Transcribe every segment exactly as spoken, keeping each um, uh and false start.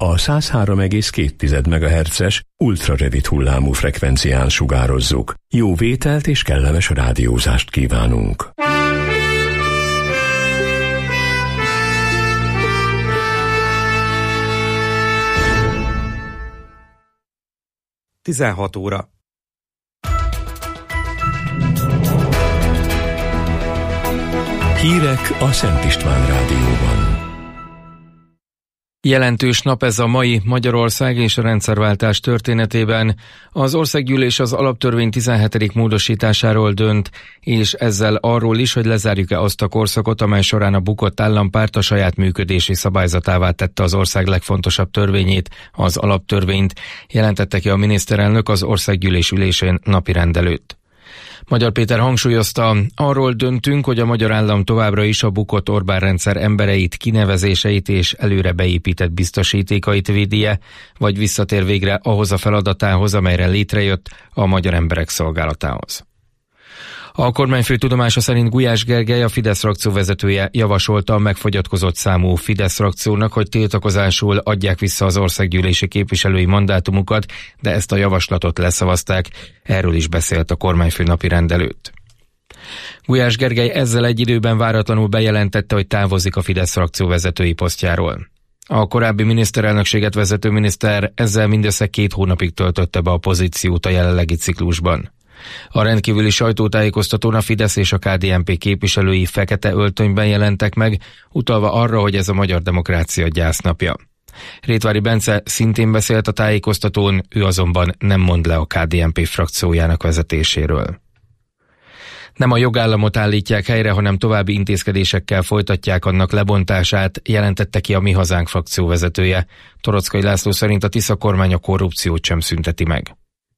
a száz három egész két megahertzes ultrarövid hullámú frekvencián sugározzuk. Jó vételt és kellemes rádiózást kívánunk. tizenhat óra. Hírek a Szent István Rádióban. Jelentős nap ez a mai Magyarország és a rendszerváltás történetében. Az Országgyűlés az alaptörvény tizenhetedik módosításáról dönt, és ezzel arról is, hogy lezárjuk-e azt a korszakot, amely során a bukott állampárt a saját működési szabályzatává tette az ország legfontosabb törvényét, az alaptörvényt, jelentette ki a miniszterelnök az Országgyűlés ülésén napirend előtt. Magyar Péter hangsúlyozta, arról döntünk, hogy a magyar állam továbbra is a bukott Orbán rendszer embereit, kinevezéseit és előre beépített biztosítékait védje, vagy visszatér végre ahhoz a feladatához, amelyre létrejött, a magyar emberek szolgálatához. A kormányfő tudomása szerint Gulyás Gergely, a Fidesz frakció vezetője javasolta a megfogyatkozott számú Fidesz frakciónak, hogy tiltakozásul adják vissza az országgyűlési képviselői mandátumukat, de ezt a javaslatot leszavazták, erről is beszélt a kormányfő napirend előtt. Gulyás Gergely ezzel egy időben váratlanul bejelentette, hogy távozik a Fidesz frakció vezetői posztjáról. A korábbi miniszterelnökséget vezető miniszter ezzel mindössze két hónapig töltötte be a pozíciót a jelenlegi ciklusban. A rendkívüli sajtótájékoztatón a Fidesz és a ká dé en pé képviselői fekete öltönyben jelentek meg, utalva arra, hogy ez a magyar demokrácia gyásznapja. Rétvári Bence szintén beszélt a tájékoztatón, ő azonban nem mond le a ká dé en pé frakciójának vezetéséről. Nem a jogállamot állítják helyre, hanem további intézkedésekkel folytatják annak lebontását, jelentette ki a Mi Hazánk frakció vezetője. Toroczkai László szerint a Tisza kormány a korrupciót sem szünteti meg.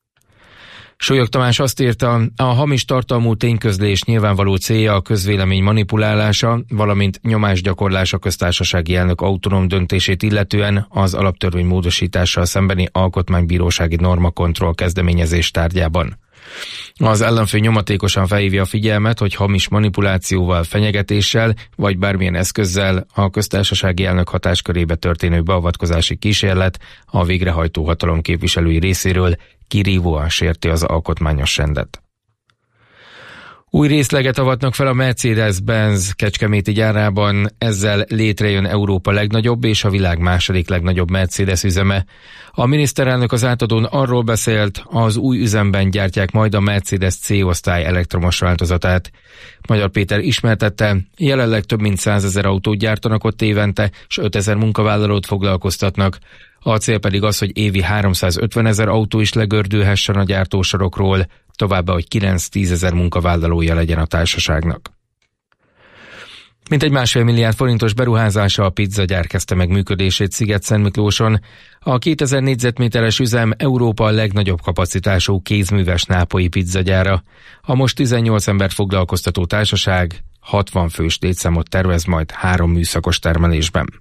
Súlyog Tamás azt írta, a hamis tartalmú tényközlés nyilvánvaló célja a közvélemény manipulálása, valamint nyomásgyakorlás a köztársasági elnök autonóm döntését illetően az alaptörvény módosítással szembeni alkotmánybírósági normakontroll kezdeményezés tárgyában. Az ellenfél nyomatékosan felhívja a figyelmet, hogy hamis manipulációval, fenyegetéssel vagy bármilyen eszközzel a köztársasági elnök hatáskörébe történő beavatkozási kísérlet a végrehajtó hatalom képviselői részéről kirívóan sérti az alkotmányos rendet. Új részleget avatnak fel a Mercedes-Benz kecskeméti gyárában, ezzel létrejön Európa legnagyobb és a világ második legnagyobb Mercedes üzeme. A miniszterelnök az átadón arról beszélt, az új üzemben gyártják majd a Mercedes C-osztály elektromos változatát. Magyar Péter ismertette, jelenleg több mint százezer autót gyártanak ott évente, és ötezer munkavállalót foglalkoztatnak. A cél pedig az, hogy évi háromszázötvenezer autó is legördülhessen a gyártósorokról, továbbá, hogy kilenc-tízezer munkavállalója legyen a társaságnak. Mintegy másfél milliárd forintos beruházása a pizzagyár kezdte meg működését Sziget-Szentmiklóson. A kétezer négyzetméteres üzem Európa legnagyobb kapacitású kézműves nápolyi pizzagyára. A most tizennyolc embert foglalkoztató társaság hatvan fős létszámot tervez majd három műszakos termelésben.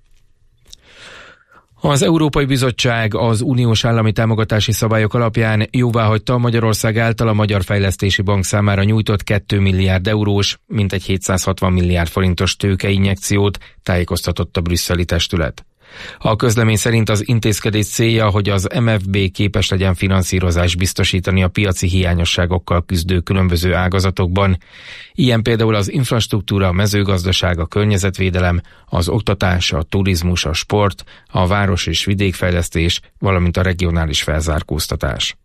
Az Európai Bizottság az uniós állami támogatási szabályok alapján jóváhagyta Magyarország által a Magyar Fejlesztési Bank számára nyújtott két milliárd eurós, mintegy hétszázhatvan milliárd forintos tőkeinjekciót, tájékoztatott a brüsszeli testület. A közlemény szerint az intézkedés célja, hogy az em ef bé képes legyen finanszírozást biztosítani a piaci hiányosságokkal küzdő különböző ágazatokban, ilyen például az infrastruktúra, a mezőgazdaság, a környezetvédelem, az oktatás, a turizmus, a sport, a város- és vidékfejlesztés, valamint a regionális felzárkóztatás.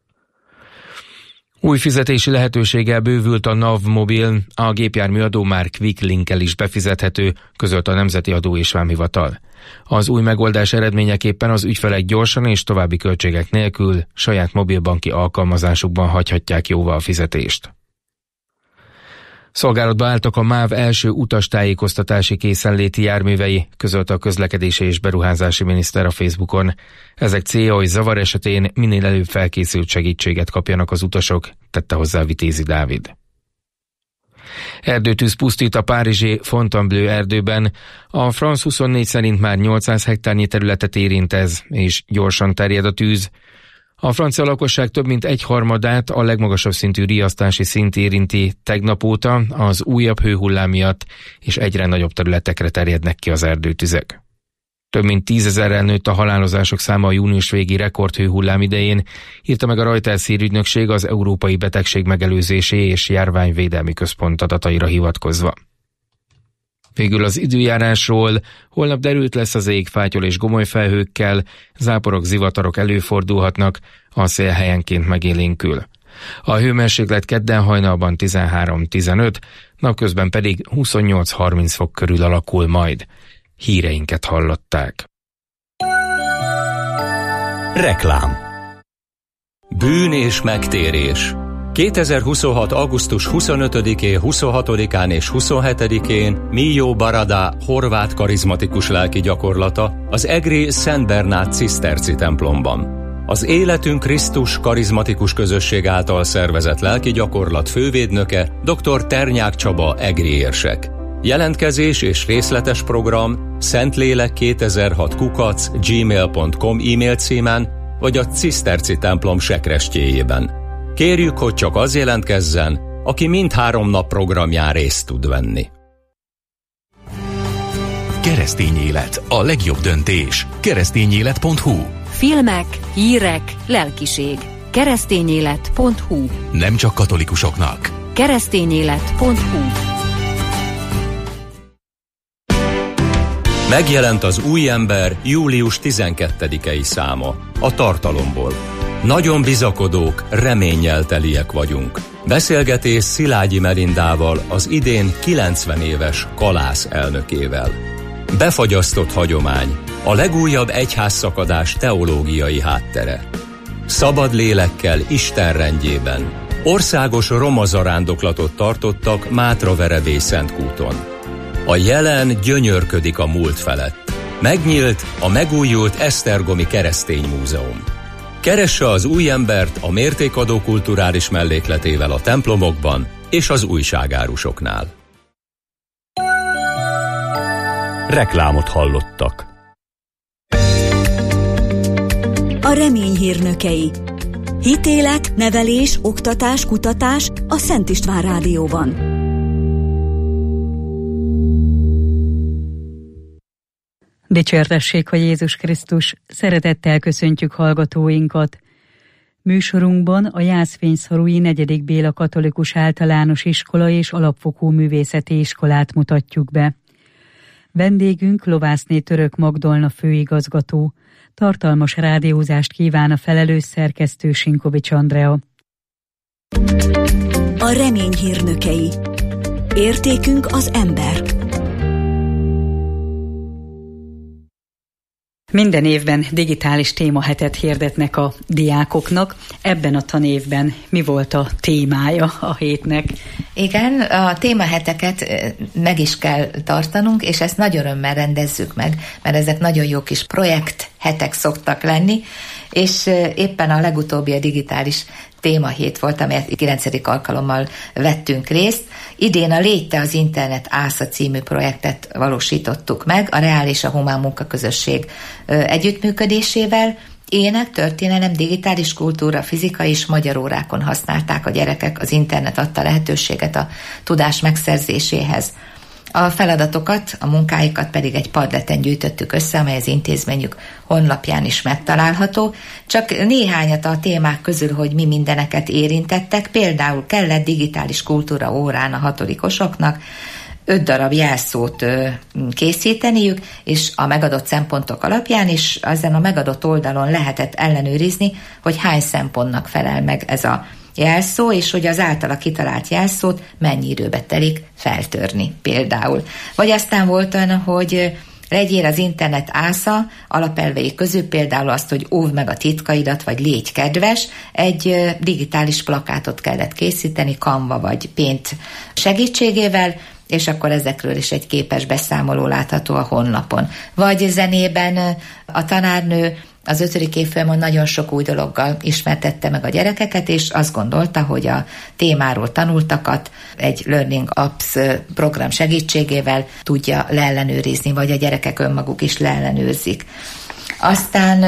Új fizetési lehetőséggel bővült a NAV Mobil, a gépjárműadó már Quick Link-el is befizethető, közölte a Nemzeti Adó és Vámhivatal. Az új megoldás eredményeképpen az ügyfelek gyorsan és további költségek nélkül saját mobilbanki alkalmazásukban hagyhatják jóvá a fizetést. Szolgálatba álltak a MÁV első utastájékoztatási készenléti járművei, közölte a közlekedési és beruházási miniszter a Facebookon. Ezek célja, hogy zavar esetén minél előbb felkészült segítséget kapjanak az utasok, tette hozzá Vitézi Dávid. Erdőtűz pusztít a párizsi Fontainebleau erdőben. A France huszonnégy szerint már nyolcszáz hektárnyi területet érint ez, és gyorsan terjed a tűz. A francia lakosság több mint egyharmadát a legmagasabb szintű riasztási szint érinti tegnap óta az újabb hőhullám miatt, és egyre nagyobb területekre terjednek ki az erdőtüzek. Több mint tízezerrel nőtt a halálozások száma a június végi rekordhőhullám idején, írta meg a Reuters hírügynökség az Európai Betegség Megelőzési és Járványvédelmi Központ adataira hivatkozva. Végül az időjárásról: holnap derült lesz az ég fátyol és gomoly felhőkkel, záporok, zivatarok előfordulhatnak, a szél helyenként megélénkül. A hőmérséklet kedden hajnalban tizenhárom-tizenöt, napközben pedig huszonnyolc-harminc fok körül alakul majd. Híreinket hallották. Reklám. Bűn és megtérés. kétezer-huszonhat. augusztus huszonötödikén, huszonhatodikán és huszonhetedikén Mijó Barada horvát karizmatikus lelki gyakorlata az egri Szent Bernát ciszterci templomban. Az Életünk Krisztus karizmatikus közösség által szervezett lelki gyakorlat fővédnöke dr. Ternyák Csaba egri érsek. Jelentkezés és részletes program Szentlélek kétezer-hat kukac gmail pont com e-mail címen vagy a ciszterci templom sekrestjéjében. Kérjük, hogy csak az jelentkezzen, aki mindhárom nap programján részt tud venni. Keresztény élet, a legjobb döntés. keresztényélet pont hu. Filmek, hírek, lelkiség. keresztényélet pont hu. Nem csak katolikusoknak. keresztényélet pont hu. Megjelent az Új ember július tizenkettedikei száma, a tartalomból. Nagyon bizakodók, reménnyel teliek vagyunk. Beszélgetés Szilágyi Melindával, az idén kilencven éves Kalász elnökével. Befagyasztott hagyomány, a legújabb egyházszakadás teológiai háttere. Szabad lélekkel Isten rendjében. Országos roma zarándoklatot tartottak Mátraverebély Szentkúton. A jelen gyönyörködik a múlt felett. Megnyílt a megújult Esztergomi Keresztény Múzeum. Keresse az Új embert a mértékadó kulturális mellékletével a templomokban és az újságárusoknál. Reklámot hallottak. A Remény hírnökei. Hitélet, nevelés, oktatás, kutatás a Szent István Rádióban. Dicsértessék a Jézus Krisztus, szeretettel köszöntjük hallgatóinkat. Műsorunkban a Jászfényszarui negyedik Béla Katolikus Általános Iskola és Alapfokú Művészeti Iskolát mutatjuk be. Vendégünk Lovászné Török Magdolna főigazgató. Tartalmas rádiózást kíván a felelős szerkesztő Sinkovics Andrea. A Remény hírnökei. Értékünk az ember. Minden évben digitális témahetet hirdetnek a diákoknak. Ebben a tanévben mi volt a témája a hétnek? Igen, a témaheteket meg is kell tartanunk, és ezt nagy örömmel rendezzük meg, mert ezek nagyon jó kis projekthetek szoktak lenni, és éppen a legutóbbi a digitális témahét volt, amelyet kilencedik alkalommal vettünk részt. Idén a Légy az Internet ásza című projektet valósítottuk meg, a Reál és a Humán Munkaközösség együttműködésével. Ének, történelem, digitális kultúra, fizikai és magyar órákon használták a gyerekek, az internet adta lehetőséget a tudás megszerzéséhez. A feladatokat, a munkáikat pedig egy padleten gyűjtöttük össze, amely az intézményük honlapján is megtalálható. Csak néhányat a témák közül, hogy mi mindeneket érintettek, például kellett digitális kultúra órán a hatodikosoknak öt darab jelszót készíteniük, és a megadott szempontok alapján is ezen a megadott oldalon lehetett ellenőrizni, hogy hány szempontnak felel meg ez a jelszó, és hogy az általa kitalált jelszót mennyi időbe telik feltörni például. Vagy aztán volt olyan, hogy legyél az internet ásza alapelvei közül például azt, hogy óvd meg a titkaidat, vagy légy kedves, egy digitális plakátot kellett készíteni Canva vagy Paint segítségével, és akkor ezekről is egy képes beszámoló látható a honlapon. Vagy zenében a tanárnő az ötödik évfolyamon nagyon sok új dologgal ismertette meg a gyerekeket, és azt gondolta, hogy a témáról tanultakat egy Learning Apps program segítségével tudja leellenőrizni, vagy a gyerekek önmaguk is leellenőrzik. Aztán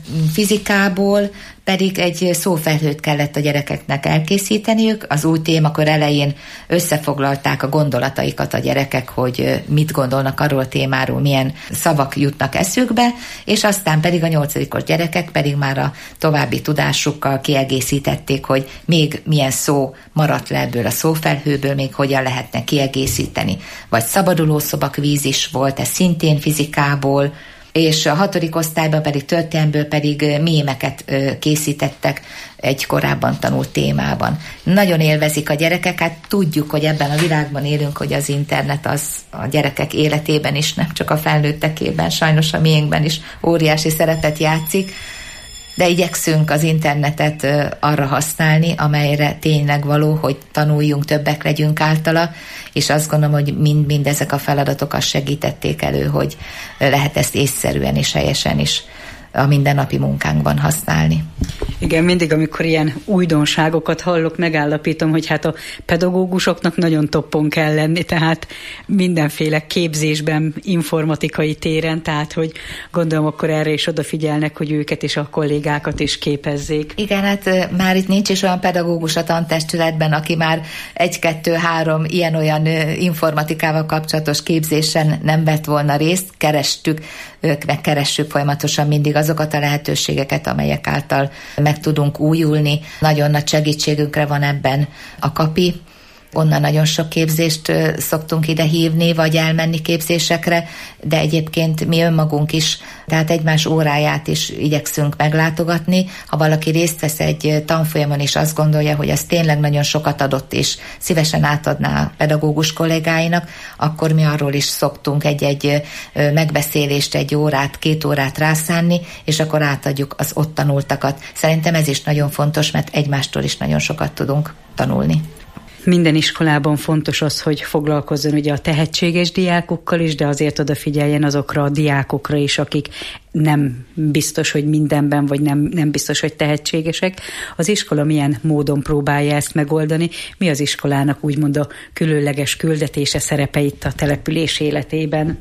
fizikából pedig egy szófelhőt kellett a gyerekeknek elkészíteniük. Az új témakör elején összefoglalták a gondolataikat a gyerekek, hogy mit gondolnak arról a témáról, milyen szavak jutnak eszükbe, és aztán pedig a nyolcadikos gyerekek pedig már a további tudásukkal kiegészítették, hogy még milyen szó maradt le ebből a szófelhőből, még hogyan lehetne kiegészíteni. Vagy szabadulószoba kvíz is volt, ez szintén fizikából, és a hatodik osztályban pedig történelmből pedig mémeket készítettek egy korábban tanult témában. Nagyon élvezik a gyerekek, hát tudjuk, hogy ebben a világban élünk, hogy az internet az a gyerekek életében is, nem csak a felnőttekében, sajnos a miénkben is óriási szerepet játszik, de igyekszünk az internetet arra használni, amelyre tényleg való, hogy tanuljunk, többek legyünk általa, és azt gondolom, hogy mind-mind ezek a feladatok azt segítették elő, hogy lehet ezt észszerűen és helyesen is a mindennapi munkánkban használni. Igen, mindig, amikor ilyen újdonságokat hallok, megállapítom, hogy hát a pedagógusoknak nagyon toppon kell lenni, tehát mindenféle képzésben, informatikai téren, tehát hogy gondolom akkor erre is odafigyelnek, hogy őket és a kollégákat is képezzék. Igen, hát már itt nincs is olyan pedagógus a tantestületben, aki már egy-kettő-három ilyen-olyan informatikával kapcsolatos képzésen nem vett volna részt, kerestük, őknek keressük folyamatosan mindig azokat a lehetőségeket, amelyek által meg tudunk újulni. Nagyon nagy segítségünkre van ebben a Kapi. Onnan nagyon sok képzést szoktunk ide hívni, vagy elmenni képzésekre, de egyébként mi önmagunk is, tehát egymás óráját is igyekszünk meglátogatni. Ha valaki részt vesz egy tanfolyamon, és azt gondolja, hogy az tényleg nagyon sokat adott, és szívesen átadná a pedagógus kollégáinak, akkor mi arról is szoktunk egy-egy megbeszélést, egy órát, két órát rászánni, és akkor átadjuk az ott tanultakat. Szerintem ez is nagyon fontos, mert egymástól is nagyon sokat tudunk tanulni. Minden iskolában fontos az, hogy foglalkozzon ugye a tehetséges diákokkal is, de azért odafigyeljen azokra a diákokra is, akik nem biztos, hogy mindenben, vagy nem, nem biztos, hogy tehetségesek. Az iskola milyen módon próbálja ezt megoldani? Mi az iskolának úgymond a különleges küldetése, szerepe itt a település életében?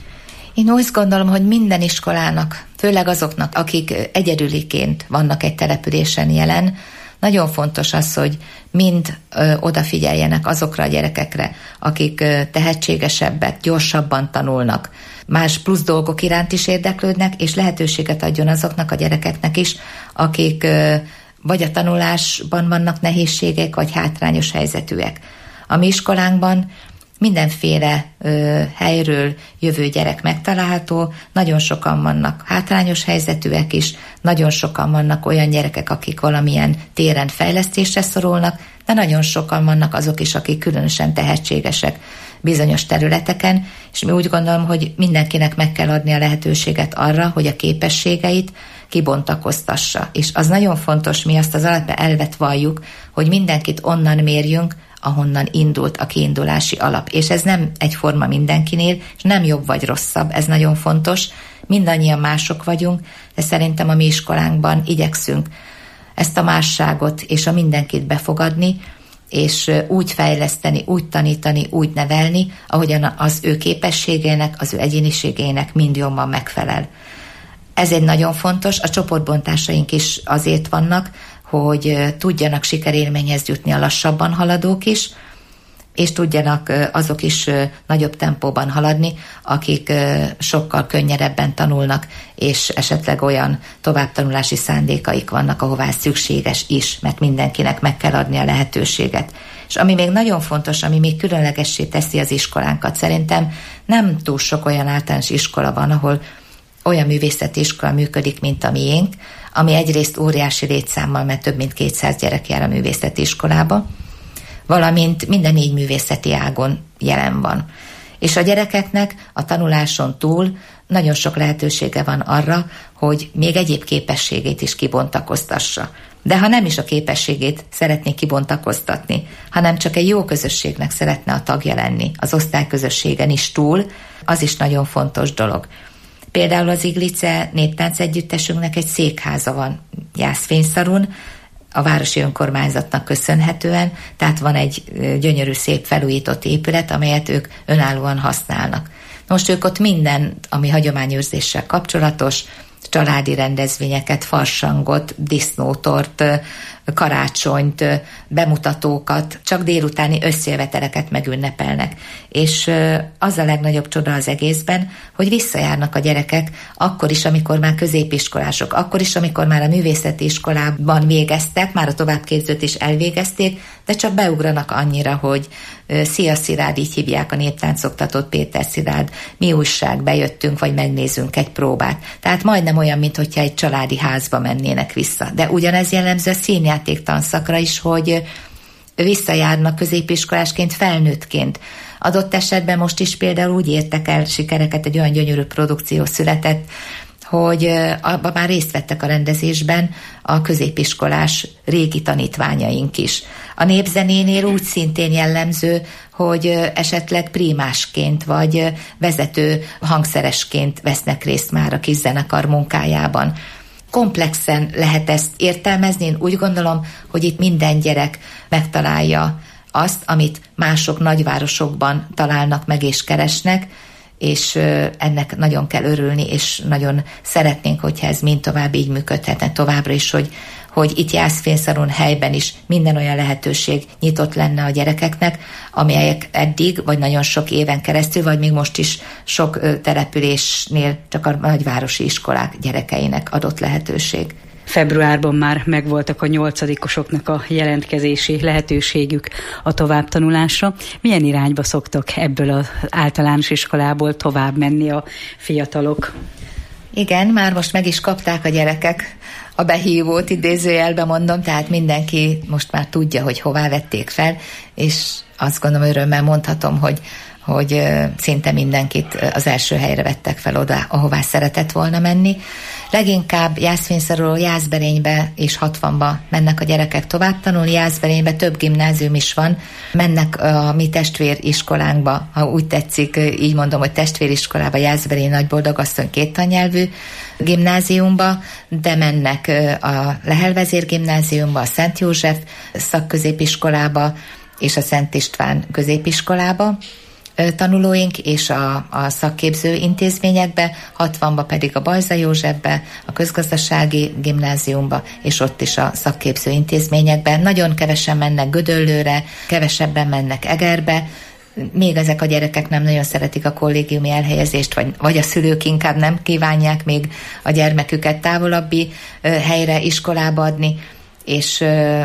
Én úgy gondolom, hogy minden iskolának, főleg azoknak, akik egyedüliként vannak egy településen jelen, nagyon fontos az, hogy mind ö, odafigyeljenek azokra a gyerekekre, akik ö, tehetségesebbek, gyorsabban tanulnak, más plusz dolgok iránt is érdeklődnek, és lehetőséget adjon azoknak a gyerekeknek is, akik ö, vagy a tanulásban vannak nehézségek, vagy hátrányos helyzetűek. A mi iskolánkban mindenféle ö, helyről jövő gyerek megtalálható, nagyon sokan vannak hátrányos helyzetűek is, nagyon sokan vannak olyan gyerekek, akik valamilyen téren fejlesztésre szorulnak, de nagyon sokan vannak azok is, akik különösen tehetségesek bizonyos területeken, és mi úgy gondolom, hogy mindenkinek meg kell adni a lehetőséget arra, hogy a képességeit kibontakoztassa. És az nagyon fontos, mi azt az alapelvet valljuk, hogy mindenkit onnan mérjünk, ahonnan indult a kiindulási alap. És ez nem egyforma mindenkinél, és nem jobb vagy rosszabb, ez nagyon fontos. Mindannyian mások vagyunk, de szerintem a mi iskolánkban igyekszünk ezt a másságot és a mindenkit befogadni, és úgy fejleszteni, úgy tanítani, úgy nevelni, ahogyan az ő képességének, az ő egyéniségének mind jobban megfelel. Ez egy nagyon fontos, a csoportbontásaink is azért vannak, hogy tudjanak sikerélményhez jutni a lassabban haladók is, és tudjanak azok is nagyobb tempóban haladni, akik sokkal könnyedebben tanulnak, és esetleg olyan továbbtanulási szándékaik vannak, ahová szükséges is, mert mindenkinek meg kell adni a lehetőséget. És ami még nagyon fontos, ami még különlegessé teszi az iskolánkat, szerintem nem túl sok olyan általános iskola van, ahol olyan művészeti iskola működik, mint a miénk, ami egyrészt óriási létszámmal, mert több mint kétszáz gyerek jár a művészeti iskolába, valamint minden négy művészeti ágon jelen van. És a gyerekeknek a tanuláson túl nagyon sok lehetősége van arra, hogy még egyéb képességét is kibontakoztassa. De ha nem is a képességét szeretné kibontakoztatni, hanem csak egy jó közösségnek szeretne a tagja lenni, az osztályközösségen is túl, az is nagyon fontos dolog. Például az Iglice néptánc együttesünknek egy székháza van Jászfényszarun, a városi önkormányzatnak köszönhetően, tehát van egy gyönyörű, szép felújított épület, amelyet ők önállóan használnak. Most ők ott minden, ami hagyományőrzéssel kapcsolatos, családi rendezvényeket, farsangot, disznótort, karácsonyt, bemutatókat, csak délutáni összejöveteleket megünnepelnek. És az a legnagyobb csoda az egészben, hogy visszajárnak a gyerekek akkor is, amikor már középiskolások, akkor is, amikor már a művészeti iskolában végeztek, már a továbbképzőt is elvégezték, de csak beugranak annyira, hogy szia Szirád, így hívják a néptáncoktatót, Péter Szirád, mi újság, bejöttünk, vagy megnézünk egy próbát. Tehát majdnem olyan, mint hogyha egy családi házba mennének vissza. De ugyanez jellemző a színjáték tanszakra is, hogy visszajárnak középiskolásként, felnőttként. Adott esetben most is például úgy értek el sikereket, egy olyan gyönyörű produkció született, hogy abban már részt vettek a rendezésben a középiskolás régi tanítványaink is. A népzenénél úgy szintén jellemző, hogy esetleg prímásként vagy vezető hangszeresként vesznek részt már a kis zenekar munkájában. Komplexen lehet ezt értelmezni, én úgy gondolom, hogy itt minden gyerek megtalálja azt, amit mások nagyvárosokban találnak meg és keresnek, és ennek nagyon kell örülni, és nagyon szeretnénk, hogyha ez mind tovább így működhetne továbbra is, hogy, hogy itt Jászfényszarun helyben is minden olyan lehetőség nyitott lenne a gyerekeknek, amelyek eddig, vagy nagyon sok éven keresztül, vagy még most is sok településnél csak a nagyvárosi iskolák gyerekeinek adott lehetőség. Februárban már megvoltak a nyolcadikosoknak a jelentkezési lehetőségük a továbbtanulásra. Milyen irányba szoktak ebből az általános iskolából tovább menni a fiatalok? Igen, már most meg is kapták a gyerekek a behívót, idézőjelben mondom, tehát mindenki most már tudja, hogy hová vették fel, és azt gondolom, örömmel mondhatom, hogy hogy szinte mindenkit az első helyre vettek fel oda, ahová szeretett volna menni. Leginkább Jászfényszarról Jászberénybe és hatvanba mennek a gyerekek tovább tanulni. Jászberénybe több gimnázium is van. Mennek a mi testvériskolánkba, ha úgy tetszik, így mondom, hogy testvériskolába, Jászberény Nagyboldogasszony két tannyelvű gimnáziumba, de mennek a Lehel-vezér gimnáziumba, a Szent József szakközépiskolába és a Szent István középiskolába tanulóink, és a, a szakképző intézményekbe, hatvanba pedig a Bajza Józsefbe, a közgazdasági gimnáziumba, és ott is a szakképző intézményekbe. Nagyon kevesen mennek Gödöllőre, kevesebben mennek Egerbe, még ezek a gyerekek nem nagyon szeretik a kollégiumi elhelyezést, vagy, vagy a szülők inkább nem kívánják még a gyermeküket távolabbi helyre, iskolába adni, és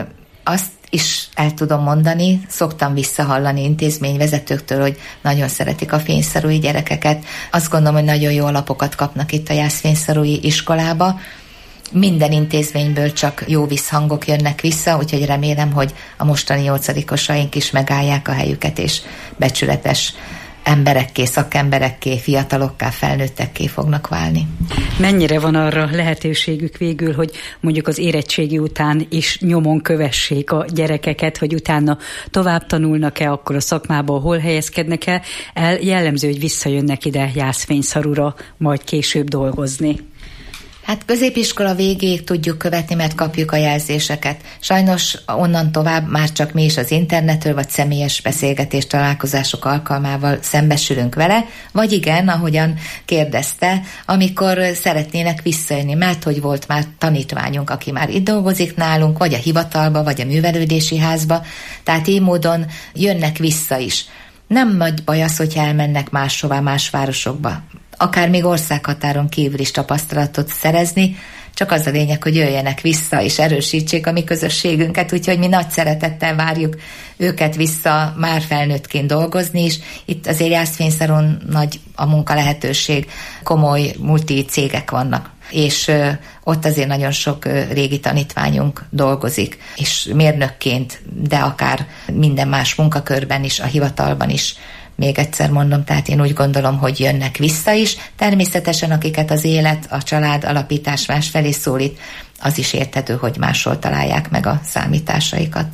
azt is el tudom mondani, szoktam visszahallani intézményvezetőktől, hogy nagyon szeretik a fényszarui gyerekeket. Azt gondolom, hogy nagyon jó alapokat kapnak itt a Jászfényszarui iskolába. Minden intézményből csak jó visszhangok jönnek vissza, úgyhogy remélem, hogy a mostani nyolcadikosaink is megállják a helyüket, és becsületes emberekké, szakemberekké, fiatalokká, felnőttekké fognak válni. Mennyire van arra lehetőségük végül, hogy mondjuk az érettségi után is nyomon kövessék a gyerekeket, hogy utána tovább tanulnak-e, akkor a szakmából hol helyezkednek el, el jellemző, hogy visszajönnek ide Jászfényszarura majd később dolgozni? Hát középiskola végéig tudjuk követni, mert kapjuk a jelzéseket. Sajnos onnan tovább már csak mi is az internetről, vagy személyes beszélgetés találkozások alkalmával szembesülünk vele, vagy igen, ahogyan kérdezte, amikor szeretnének visszajönni, mert hogy volt már tanítványunk, aki már itt dolgozik nálunk, vagy a hivatalba, vagy a művelődési házba, tehát így módon jönnek vissza is. Nem nagy baj az, hogyha elmennek máshová, más városokba, akár még országhatáron kívül is tapasztalatot szerezni, csak az a lényeg, hogy jöjjenek vissza és erősítsék a mi közösségünket, úgyhogy mi nagy szeretettel várjuk őket vissza már felnőttként dolgozni is. Itt azért Jászfényszaron nagy a munka lehetőség, komoly multi cégek vannak, és ott azért nagyon sok régi tanítványunk dolgozik, és mérnökként, de akár minden más munkakörben is, a hivatalban is. Még egyszer mondom, tehát én úgy gondolom, hogy jönnek vissza is. Természetesen, akiket az élet, a család alapítás másfelé szólít, az is érthető, hogy máshol találják meg a számításaikat.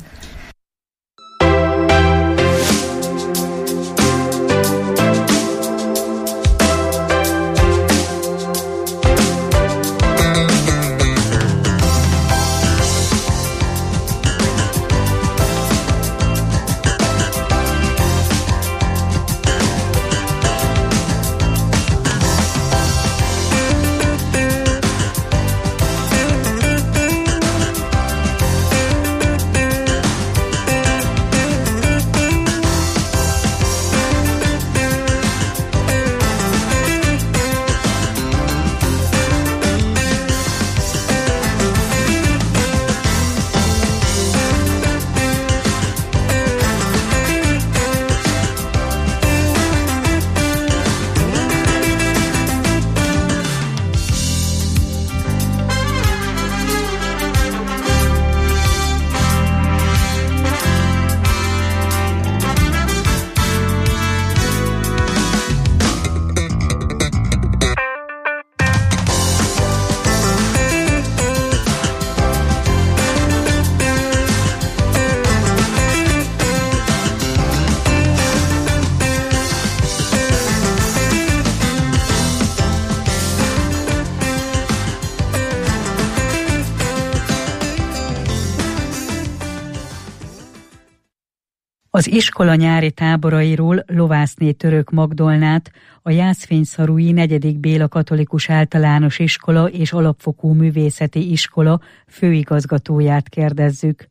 Az iskola nyári táborairól Lovászné Török Magdolnát, a Jászfényszarui negyedik Béla Katolikus Általános Iskola és Alapfokú Művészeti Iskola főigazgatóját kérdezzük.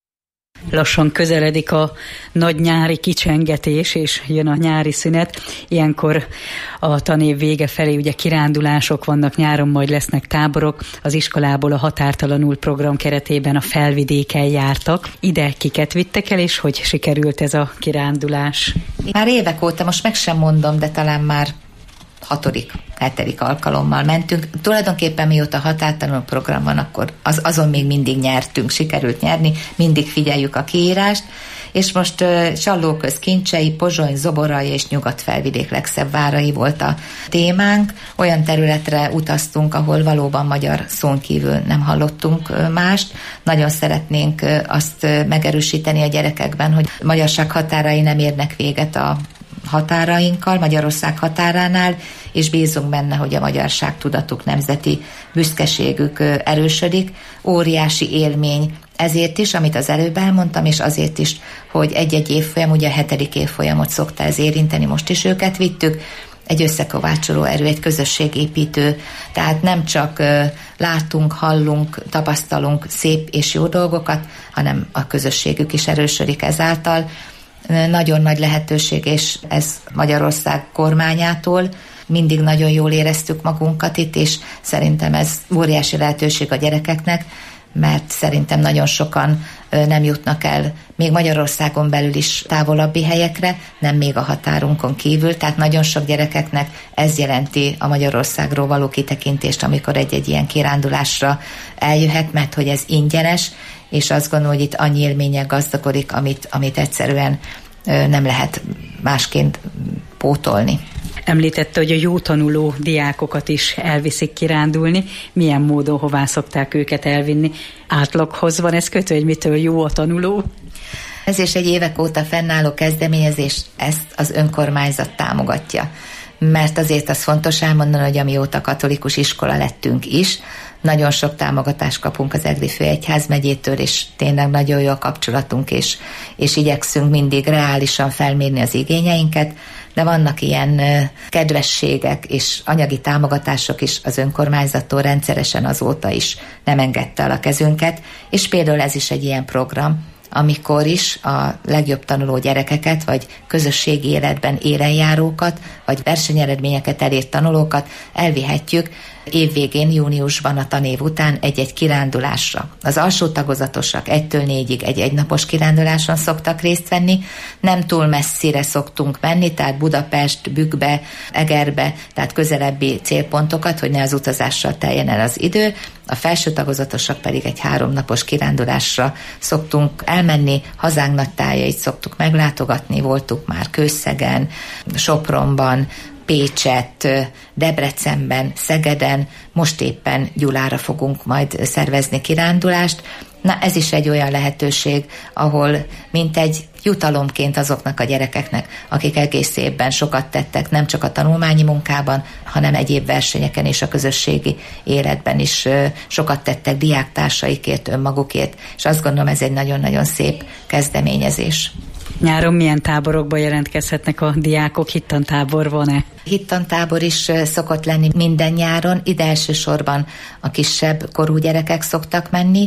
Lassan közeledik a nagy nyári kicsengetés, és jön a nyári szünet. Ilyenkor a tanév vége felé ugye kirándulások vannak, nyáron majd lesznek táborok. Az iskolából a Határtalanul program keretében a Felvidéken jártak. Ide kiket vittek el, és hogy sikerült ez a kirándulás? Már évek óta, most meg sem mondom, de talán már hatodik, hetedik alkalommal mentünk. Tulajdonképpen mióta Határtalanul program van, akkor az, azon még mindig nyertünk, sikerült nyerni, mindig figyeljük a kiírást, és most uh, Sallóköz kincsei, Pozsony, Zoborai és Nyugat-Felvidék legszebb várai volt a témánk. Olyan területre utaztunk, ahol valóban magyar szón kívül nem hallottunk uh, mást. Nagyon szeretnénk uh, azt uh, megerősíteni a gyerekekben, hogy magyarság határai nem érnek véget a határainkkal, Magyarország határánál, és bízunk benne, hogy a magyarság tudatuk, nemzeti büszkeségük erősödik. Óriási élmény ezért is, amit az előbb elmondtam, és azért is, hogy egy-egy évfolyam, ugye a hetedik évfolyamot szokta ez érinteni, most is őket vittük, egy összekovácsoló erő, egy közösségépítő, tehát nem csak látunk, hallunk, tapasztalunk szép és jó dolgokat, hanem a közösségük is erősödik ezáltal. Nagyon nagy lehetőség, és ez Magyarország kormányától. Mindig nagyon jól éreztük magunkat itt, és szerintem ez óriási lehetőség a gyerekeknek, mert szerintem nagyon sokan nem jutnak el még Magyarországon belül is távolabbi helyekre, nem még a határunkon kívül, tehát nagyon sok gyerekeknek ez jelenti a Magyarországról való kitekintést, amikor egy-egy ilyen kirándulásra eljöhet, mert hogy ez ingyenes, és azt gondolom, hogy itt annyi élménnyel gazdagodik, amit, amit egyszerűen nem lehet másként pótolni. Említette, hogy a jó tanuló diákokat is elviszik kirándulni. Milyen módon, hová szokták őket elvinni? Átlaghoz van ez kötő, hogy mitől jó a tanuló? Ez is egy évek óta fennálló kezdeményezés, ezt az önkormányzat támogatja. Mert azért az fontos elmondani, hogy amióta katolikus iskola lettünk is, nagyon sok támogatást kapunk az Egri Főegyházmegyétől, és tényleg nagyon jó a kapcsolatunk, és, és igyekszünk mindig reálisan felmérni az igényeinket, de vannak ilyen kedvességek és anyagi támogatások is az önkormányzattól rendszeresen azóta is nem engedte el a kezünket, és például ez is egy ilyen program, amikor is a legjobb tanuló gyerekeket, vagy közösségi életben élenjárókat, vagy versenyeredményeket elért tanulókat elvihetjük évvégén, júniusban a tanév után egy-egy kirándulásra. Az alsó tagozatosak egytől négyig egy egynapos kiránduláson szoktak részt venni, nem túl messzire szoktunk menni, tehát Budapest, Bükkbe, Egerbe, tehát közelebbi célpontokat, hogy ne az utazással teljen el az idő. A felső tagozatosak pedig egy háromnapos kirándulásra szoktunk elmenni, hazánk nagy tájait szoktuk meglátogatni, voltunk már Kőszegen, Sopronban, Pécsett, Debrecenben, Szegeden, most éppen Gyulára fogunk majd szervezni kirándulást. Na, ez is egy olyan lehetőség, ahol mint egy jutalomként azoknak a gyerekeknek, akik egész évben sokat tettek, nem csak a tanulmányi munkában, hanem egyéb versenyeken és a közösségi életben is sokat tettek diáktársaikért, önmagukért, és azt gondolom, ez egy nagyon-nagyon szép kezdeményezés. Nyáron milyen táborokba jelentkezhetnek a diákok? Hittantábor van-e? Hittantábor is szokott lenni minden nyáron, ide elsősorban a kisebb korú gyerekek szoktak menni.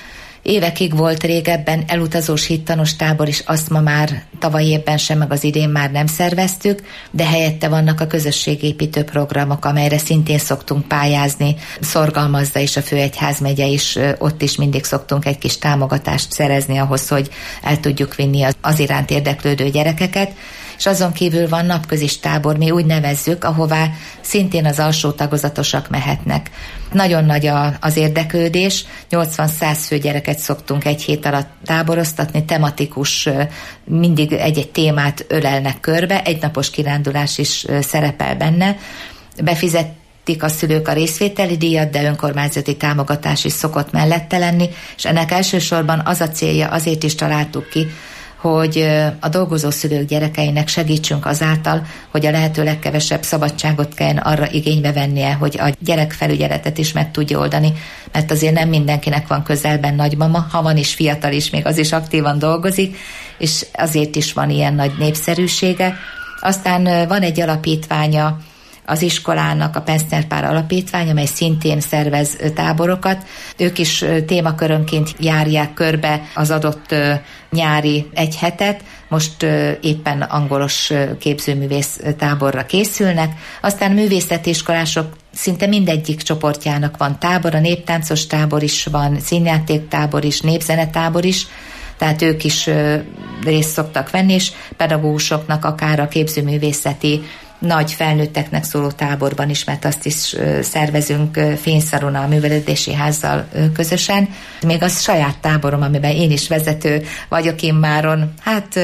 Évekig volt régebben elutazós hittanos tábor is, azt ma már tavaly évben sem, meg az idén már nem szerveztük, de helyette vannak a közösségépítő programok, amelyre szintén szoktunk pályázni. Szorgalmazda és a Főegyházmegye is, ott is mindig szoktunk egy kis támogatást szerezni ahhoz, hogy el tudjuk vinni az, az iránt érdeklődő gyerekeket. És azon kívül van napközis tábor, mi úgy nevezzük, ahová szintén az alsó tagozatosak mehetnek. Nagyon nagy a, az érdeklődés, nyolcvan-száz fő gyereket szoktunk egy hét alatt táboroztatni, tematikus, mindig egy-egy témát ölelnek körbe, egy napos kirándulás is szerepel benne, befizet a szülők a részvételi díjat, de önkormányzati támogatás is szokott mellette lenni, és ennek elsősorban az a célja, azért is találtuk ki, hogy a dolgozó szülők gyerekeinek segítsünk azáltal, hogy a lehető legkevesebb szabadságot kelljen arra igénybe vennie, hogy a gyerekfelügyeletet is meg tudja oldani, mert azért nem mindenkinek van közelben nagymama, ha van is fiatal is, még az is aktívan dolgozik, és azért is van ilyen nagy népszerűsége. Aztán van egy alapítványa az iskolának, a Penszner-Pál Alapítvány, amely szintén szervez táborokat. Ők is témakörönként járják körbe az adott nyári egy hetet, most éppen angolos képzőművész táborra készülnek. Aztán művészeti iskolások szinte mindegyik csoportjának van tábor, a néptáncos tábor is van, színjátéktábor is, népzenetábor is, tehát ők is részt szoktak venni, és pedagógusoknak akár a képzőművészeti nagy felnőtteknek szóló táborban is, mert azt is szervezünk Fényszarun a művelődési házzal közösen. Még az saját táborom, amiben én is vezető vagyok immáron, hát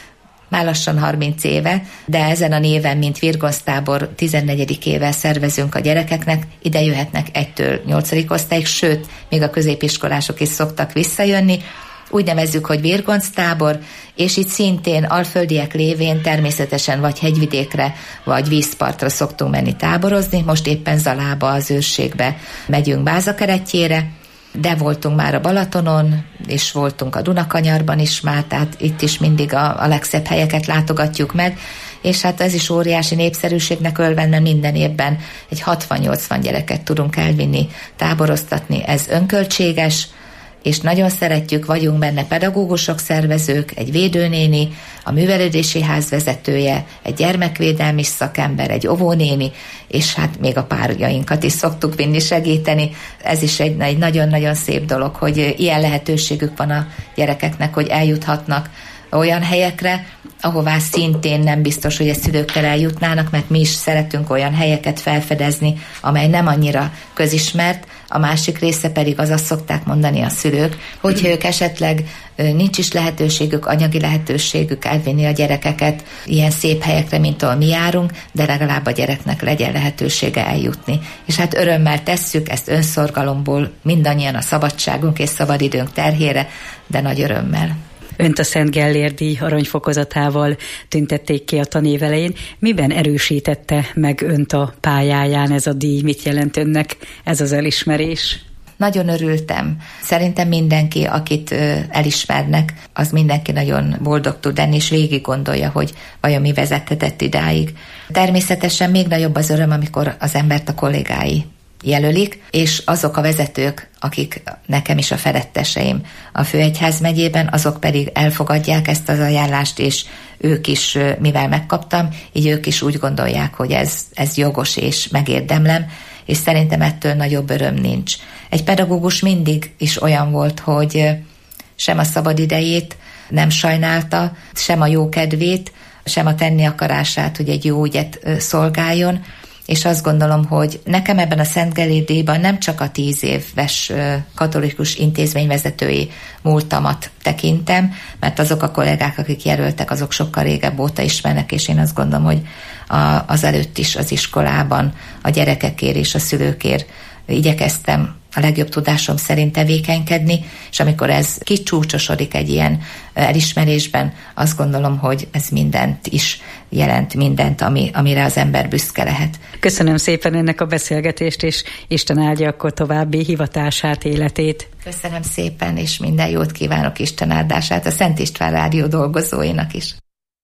már lassan harminc éve, de ezen a néven, mint Virgonztábor tizennegyedik éve szervezünk a gyerekeknek, ide jöhetnek egytől nyolcadik osztályig, sőt, még a középiskolások is szoktak visszajönni. Úgy nevezzük, hogy Virgonztábor, és itt szintén alföldiek lévén természetesen vagy hegyvidékre, vagy vízpartra szoktunk menni táborozni. Most éppen Zalába, az őrségbe megyünk Bázakerettyére, de voltunk már a Balatonon, és voltunk a Dunakanyarban is már, tehát itt is mindig a, a legszebb helyeket látogatjuk meg, és hát ez is óriási népszerűségnek örvend, mert minden évben egy hatvan-nyolcvan gyereket tudunk elvinni, táboroztatni, ez önköltséges, és nagyon szeretjük, vagyunk benne pedagógusok, szervezők, egy védőnéni, a művelődési ház vezetője, egy gyermekvédelmi szakember, egy óvónéni, és hát még a párjainkat is szoktuk vinni, segíteni. Ez is egy, egy nagyon-nagyon szép dolog, hogy ilyen lehetőségük van a gyerekeknek, hogy eljuthatnak olyan helyekre, ahová szintén nem biztos, hogy a szülőkkel eljutnának, mert mi is szeretünk olyan helyeket felfedezni, amely nem annyira közismert, a másik része pedig az, azt szokták mondani a szülők, hogyha ők esetleg nincs is lehetőségük, anyagi lehetőségük elvinni a gyerekeket ilyen szép helyekre, mint ahol mi járunk, de legalább a gyereknek legyen lehetősége eljutni. És hát örömmel tesszük ezt önszorgalomból, mindannyian a szabadságunk és szabadidőnk terhére, de nagy örömmel. Önt a Szent Gellér díj aranyfokozatával tüntették ki a tanév elején. Miben erősítette meg önt a pályáján ez a díj? Mit jelent önnek ez az elismerés? Nagyon örültem. Szerintem mindenki, akit elismernek, az mindenki nagyon boldog tud lenni, és végig gondolja, hogy vajon mi vezethetett idáig. Természetesen még nagyobb az öröm, amikor az embert a kollégái jelölik, és azok a vezetők, akik nekem is a feletteseim a Főegyházmegyében, azok pedig elfogadják ezt az ajánlást, és ők is, mivel megkaptam, így ők is úgy gondolják, hogy ez, ez jogos és megérdemlem, és szerintem ettől nagyobb öröm nincs. Egy pedagógus mindig is olyan volt, hogy sem a szabadidejét nem sajnálta, sem a jókedvét, sem a tenni akarását, hogy egy jó ügyet szolgáljon, és azt gondolom, hogy nekem ebben a Szent Gellér díjban nem csak a tíz éves katolikus intézményvezetői múltamat tekintem, mert azok a kollégák, akik jelöltek, azok sokkal régebb óta ismernek, és én azt gondolom, hogy a, az előtt is az iskolában a gyerekekért és a szülőkért igyekeztem a legjobb tudásom szerint tevékenykedni, és amikor ez kicsúcsosodik egy ilyen elismerésben, azt gondolom, hogy ez mindent is jelent, mindent, ami, amire az ember büszke lehet. Köszönöm szépen ennek a beszélgetést, és Isten áldja akkor további hivatását, életét. Köszönöm szépen, és minden jót kívánok, Isten áldását a Szent István Rádió dolgozóinak is.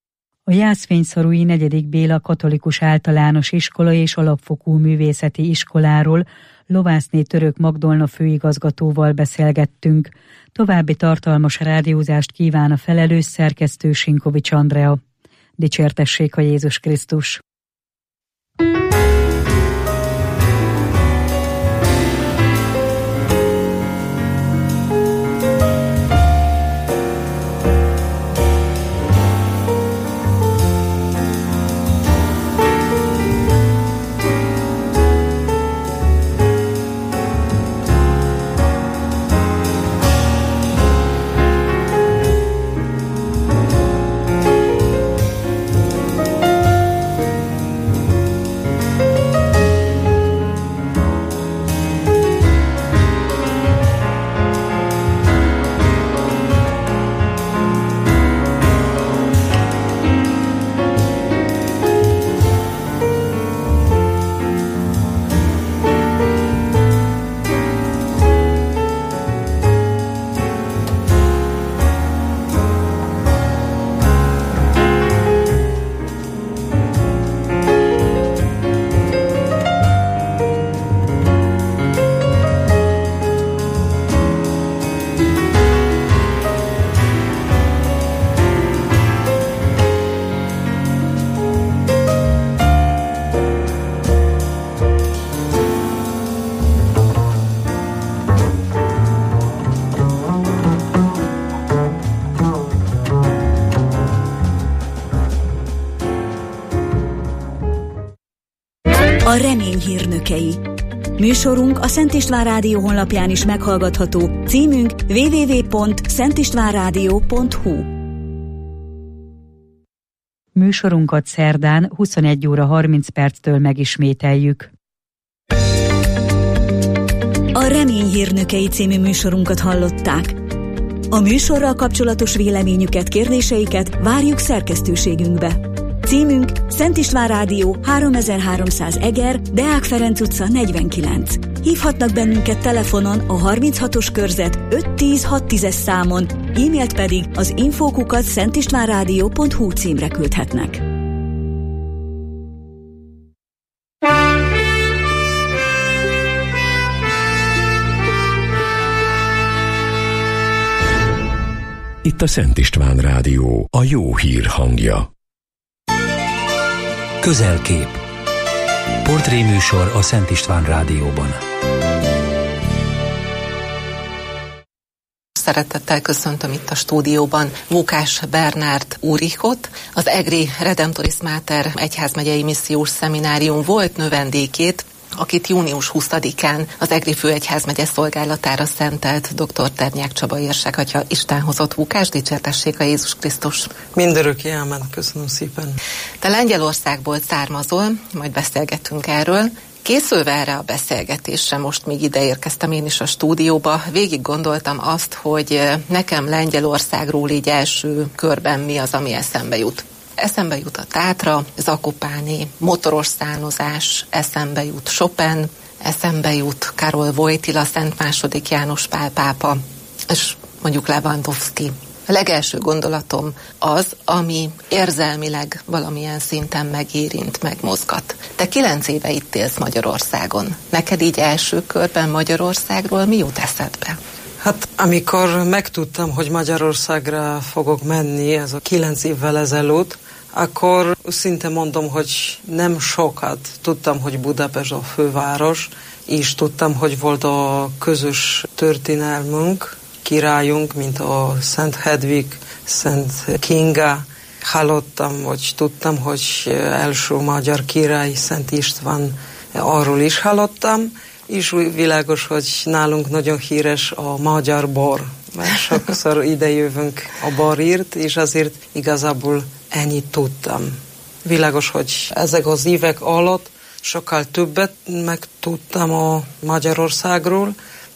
A Jászfényszarui negyedik Béla Katolikus Általános Iskola és Alapfokú Művészeti Iskoláról Lovászné Török Magdolna főigazgatóval beszélgettünk. További tartalmas rádiózást kíván a felelős szerkesztő Sinkovics Andrea. Dicsértessék a Jézus Krisztus! Műsorunk a Szent István Rádió honlapján is meghallgatható. Címünk double-u double-u double-u pont szent istván rádió pont hu. Műsorunkat szerdán huszonegy óra harminc perctől megismételjük. A Remény hírnökei című műsorunkat hallották. A műsorral kapcsolatos véleményüket, kérdéseiket várjuk szerkesztőségünkbe. Címünk Szent István Rádió, háromezer-háromszáz Eger, Deák Ferenc utca negyvenkilenc. Hívhatnak bennünket telefonon a harminchatos körzet öt tíz hat tízes számon, e-mailt pedig az infókukat szentistvánrádió pont hu címre küldhetnek. Itt a Szent István Rádió, a jó hír hangja. Közelkép. Portréműsor a Szent István Rádióban. Szeretettel köszöntöm itt a stúdióban Mókás Bernárd Úrichot, az Egri Redemptoris Mater egyházmegyei missziós szeminárium volt növendékét, akit június huszadikán az Egri főegyházmegye szolgálatára szentelt dr. Ternyák Csaba érsek atya Isten hozott. Mókás, dicsértessék a Jézus Krisztus. Mindörökké, ámen, köszönöm szépen. Te Lengyelországból származol, majd beszélgetünk erről. Készülve erre a beszélgetésre, most még ide érkeztem én is a stúdióba, végig gondoltam azt, hogy nekem Lengyelországról így első körben mi az, ami eszembe jut. Eszembe jut a Tátra, Zakopáné, motoros szánozás, eszembe jut Chopin, eszembe jut Karol Wojtyla, Szent második János Pál pápa, és mondjuk Lewandowski. A legelső gondolatom az, ami érzelmileg valamilyen szinten megérint, megmozgat. Te kilenc éve itt élsz Magyarországon. Neked így első körben Magyarországról mi jut eszedbe? Hát amikor megtudtam, hogy Magyarországra fogok menni, ez a kilenc évvel ezelőtt, akkor szinte mondom, hogy nem sokat. Tudtam, hogy Budapest a főváros, és tudtam, hogy volt a közös történelmünk, királyunk, mint a Szent Hedvig, Szent Kinga. Hallottam, vagy tudtam, hogy első magyar király, Szent István, arról is hallottam, és világos, hogy nálunk nagyon híres a magyar bor, mert sokszor ide jövünk a borért, és azért igazából ennyit tudtam. Világos, hogy ezek az évek alatt sokkal többet megtudtam a Magyarországról,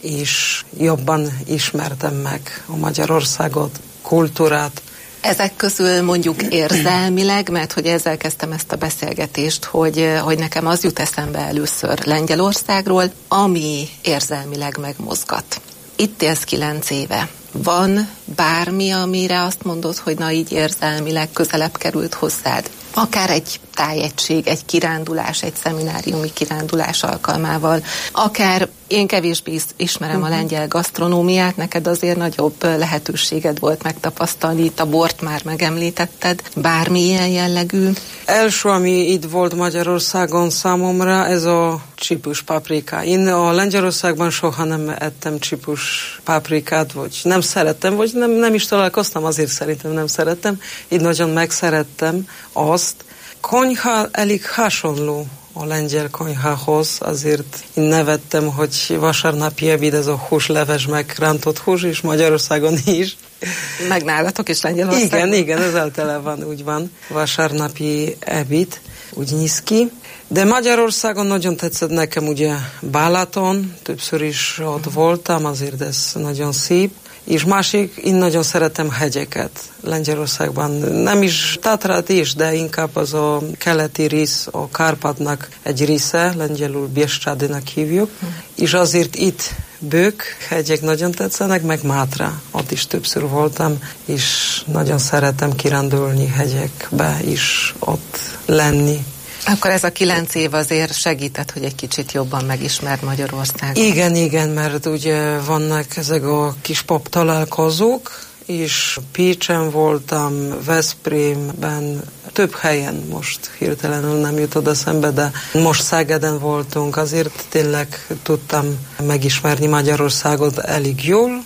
és jobban ismertem meg a Magyarországot, kultúrát. Ezek közül mondjuk érzelmileg, mert hogy ezzel kezdtem ezt a beszélgetést, hogy, hogy nekem az jut eszembe először Lengyelországról, ami érzelmileg megmozgat. Itt élsz kilenc éve. Van bármi, amire azt mondod, hogy na így érzelmileg közelebb került hozzád? Akár egy tájegység, egy kirándulás, egy szemináriumi kirándulás alkalmával, akár én kevésbé ismerem uh-huh. a lengyel gasztronómiát, neked azért nagyobb lehetőséged volt megtapasztalni, itt a bort már megemlítetted, bármi ilyen jellegű? Első, ami itt volt Magyarországon számomra, ez a csípus paprika. Én a Lengyelországban soha nem ettem csípus paprikát, vagy nem szerettem, vagy nem, nem is találkoztam, azért szerintem nem szerettem. Itt nagyon megszerettem azt. Konyha elég hasonló a lengyel konyhához, azért én nevettem, hogy vasárnapi ebéd ez a húsleves, meg rántott hús, és Magyarországon is. Meg nálatok is Lengyelországon? Igen, igen, ez általában úgy van. Vasárnapi ebéd, úgy néz ki. De Magyarországon nagyon tetszett nekem ugye Balaton, többször is ott voltam, azért ez nagyon szép. És másik, én nagyon szeretem hegyeket Lengyelországban. Nem is Tatrát is, de inkább az a keleti rész, a Kárpátnak egy része, lengyelül Bieszcsádinak hívjuk. Mm. És azért itt Bők hegyek nagyon tetszenek, meg Mátra. Ott is többször voltam, és nagyon szeretem kirándulni hegyekbe is, ott lenni. Akkor ez a kilenc év azért segített, hogy egy kicsit jobban megismerd Magyarországot. Igen, igen, mert ugye vannak ezek a kis pop találkozók, és Pécsen voltam, Veszprémben, több helyen, most hirtelenül nem jutott eszembe, de most Szegeden voltunk, azért tényleg tudtam megismerni Magyarországot elég jól.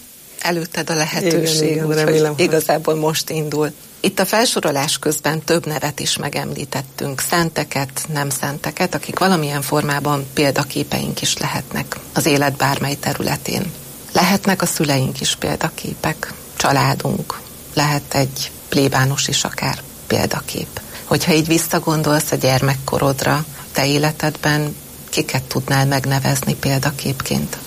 előtted a lehetőség, igen, úgyhogy remélem, igazából most indul. Itt a felsorolás közben több nevet is megemlítettünk, szenteket, nem szenteket, akik valamilyen formában példaképeink is lehetnek az élet bármely területén. Lehetnek a szüleink is példaképek, családunk, lehet egy plébános is akár példakép. Hogyha így visszagondolsz a gyermekkorodra, te életedben kiket tudnál megnevezni példaképként?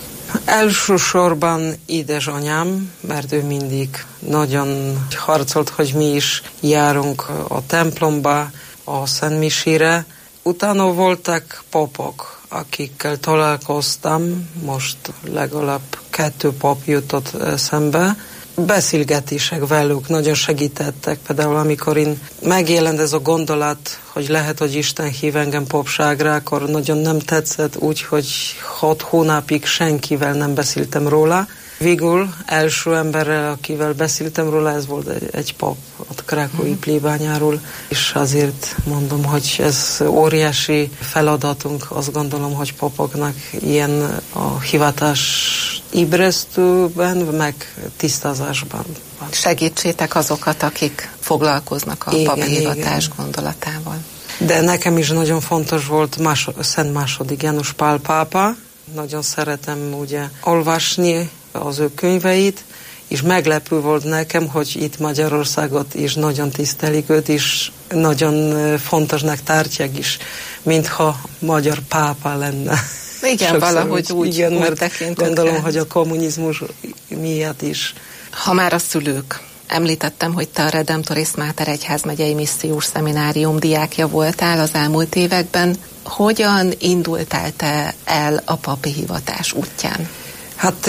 Elsősorban édesanyám, mert ő mindig nagyon harcolt, hogy mi is járunk a templomba, a szentmisére. Utána voltak papok, akikkel találkoztam, most legalább kettő pap jutott szembe. Beszélgetések velük nagyon segítettek, például amikor én megjelent ez a gondolat, hogy lehet, hogy Isten hív engem papságra, akkor nagyon nem tetszett, úgyhogy hat hónapig senkivel nem beszéltem róla. Végül első emberrel, akivel beszéltem róla, ez volt egy, egy pap a krakói plébányáról, és azért mondom, hogy ez óriási feladatunk, azt gondolom, hogy papoknak ilyen a hivatás ébresztőben, meg tisztázásban van. Segítsétek azokat, akik foglalkoznak a papi hivatás gondolatával. De nekem is nagyon fontos volt másod, Szent második János Pál pápa. Nagyon szeretem ugye olvasni az ő könyveit, és meglepő volt nekem, hogy itt Magyarországot is nagyon tisztelik őt, és nagyon fontosnak tartják is, mintha magyar pápa lenne. Igen, sokszor valahogy úgy, igen, úgy mert tekintünk gondolom, rá. hogy a kommunizmus miatt is. Ha már a szülők, említettem, hogy te a Redemptoris Mater egyházmegyei missziós szeminárium diákja voltál az elmúlt években. Hogyan indultál te el a papi hivatás útján? Hát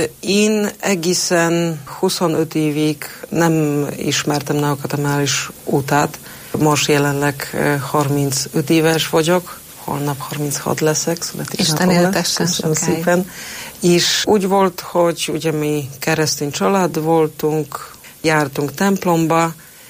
én egészen huszonöt évig nem ismertem neokatechumenális utát. Most jelenleg harmincöt éves vagyok, holnap harminchat leszek, Isten éltessen szépen. És úgy volt, hogy ugye mi keresztény család voltunk, jártunk templomba,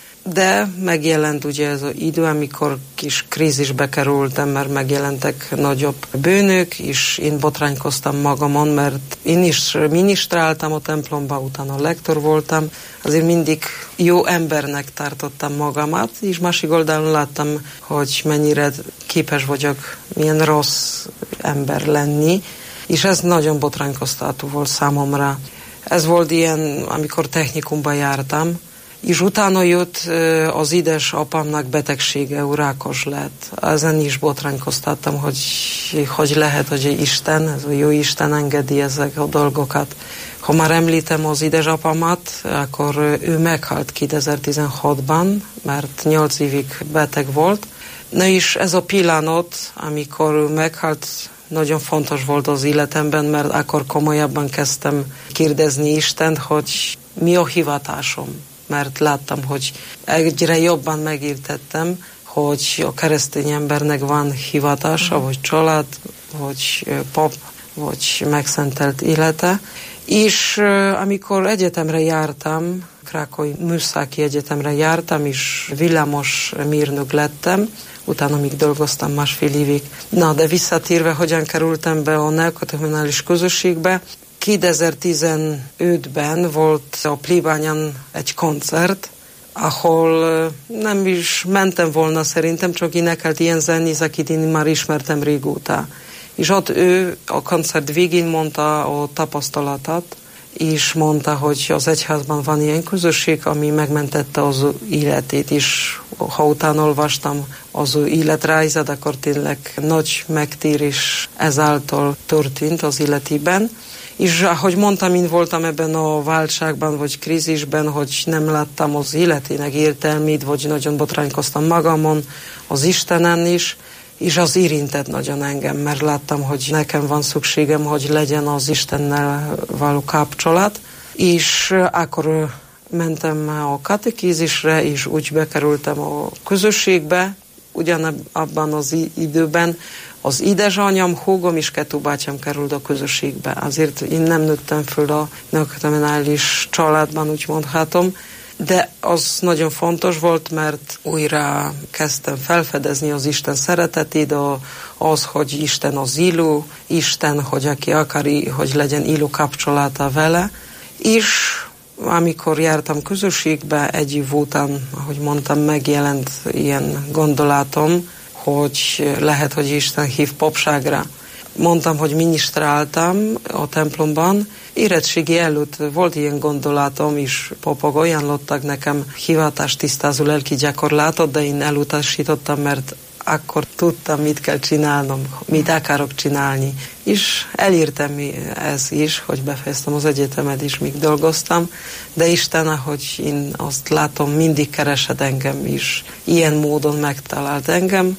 de megjelent ugye ez az idő, amikor kis krízisbe kerültem, mert megjelentek nagyobb bűnök, és én botránykoztam magamon, mert én is minisztráltam a templomba, utána lektor voltam, azért mindig jó embernek tartottam magamat, és másik oldalon láttam, hogy mennyire képes vagyok milyen rossz ember lenni, és ez nagyon botránykoztató volt számomra. Ez volt ilyen, amikor technikumban jártam, és utána jött az édesapámnak betegsége, rákos lett. Ezen is botránykoztattam, hogy hogy lehet, hogy Isten, ez a jó Isten engedi ezek a dolgokat. Ha már említem az édesapámat, akkor ő meghalt kétezer-tizenhatban, mert nyolc évig beteg volt. Na és ez a pillanat, amikor ő meghalt, nagyon fontos volt az életemben, mert akkor komolyabban kezdtem kérdezni Istent, hogy mi a hivatásom. Mert láttam, hogy egyre jobban megértettem, hogy a keresztény embernek van hivatása, vagy család, vagy pap, vagy megszentelt élete. És amikor egyetemre jártam, Krakói Műszaki Egyetemre jártam, és villamos mérnök lettem, utána még dolgoztam másfél évig. Na, de visszatérve, hogyan kerültem be a neokatechumenális közösségbe, kétezer-tizenötben volt a plébányán egy koncert, ahol nem is mentem volna szerintem, csak énekelt ilyen zenész, akit én már ismertem régóta. És ott ő a koncert végén mondta a tapasztalatát, és mondta, hogy az egyházban van ilyen közösség, ami megmentette az életét, és ha utána olvastam az ő életrajzát, akkor tényleg nagy megtérés ezáltal történt az életében. És ahogy mondtam, én voltam ebben a válságban, vagy krízisben, hogy nem láttam az életének értelmét, vagy nagyon botránykoztam magamon, az Istenen is, és az érintett nagyon engem, mert láttam, hogy nekem van szükségem, hogy legyen az Istennel való kapcsolat, és akkor mentem a katekézisre, és úgy bekerültem a közösségbe, ugyanabban az időben az édesanyám, húgom és ketubátyám került a közösségbe. Azért én nem nőttem föl a neokatechumenális családban, úgy mondhatom, de az nagyon fontos volt, mert újra kezdtem felfedezni az Isten szeretetét, az, hogy Isten az élő, Isten, hogy aki akar, hogy legyen élő kapcsolata vele, És amikor jártam közösségbe, egy év után, ahogy mondtam, megjelent ilyen gondolatom, hogy lehet, hogy Isten hív papságra. Mondtam, hogy minisztráltam a templomban. Érettségi előtt volt ilyen gondolatom, és papok ajánlottak nekem hivatást tisztázó lelki gyakorlatot, de én elutasítottam, mert akkor tudtam, mit kell csinálnom, mit akarok csinálni. És elírtam ez is, hogy befejeztem az egyetemet, és még dolgoztam, de Isten, ahogy én azt látom, mindig keresett engem is. Ilyen módon megtalált engem,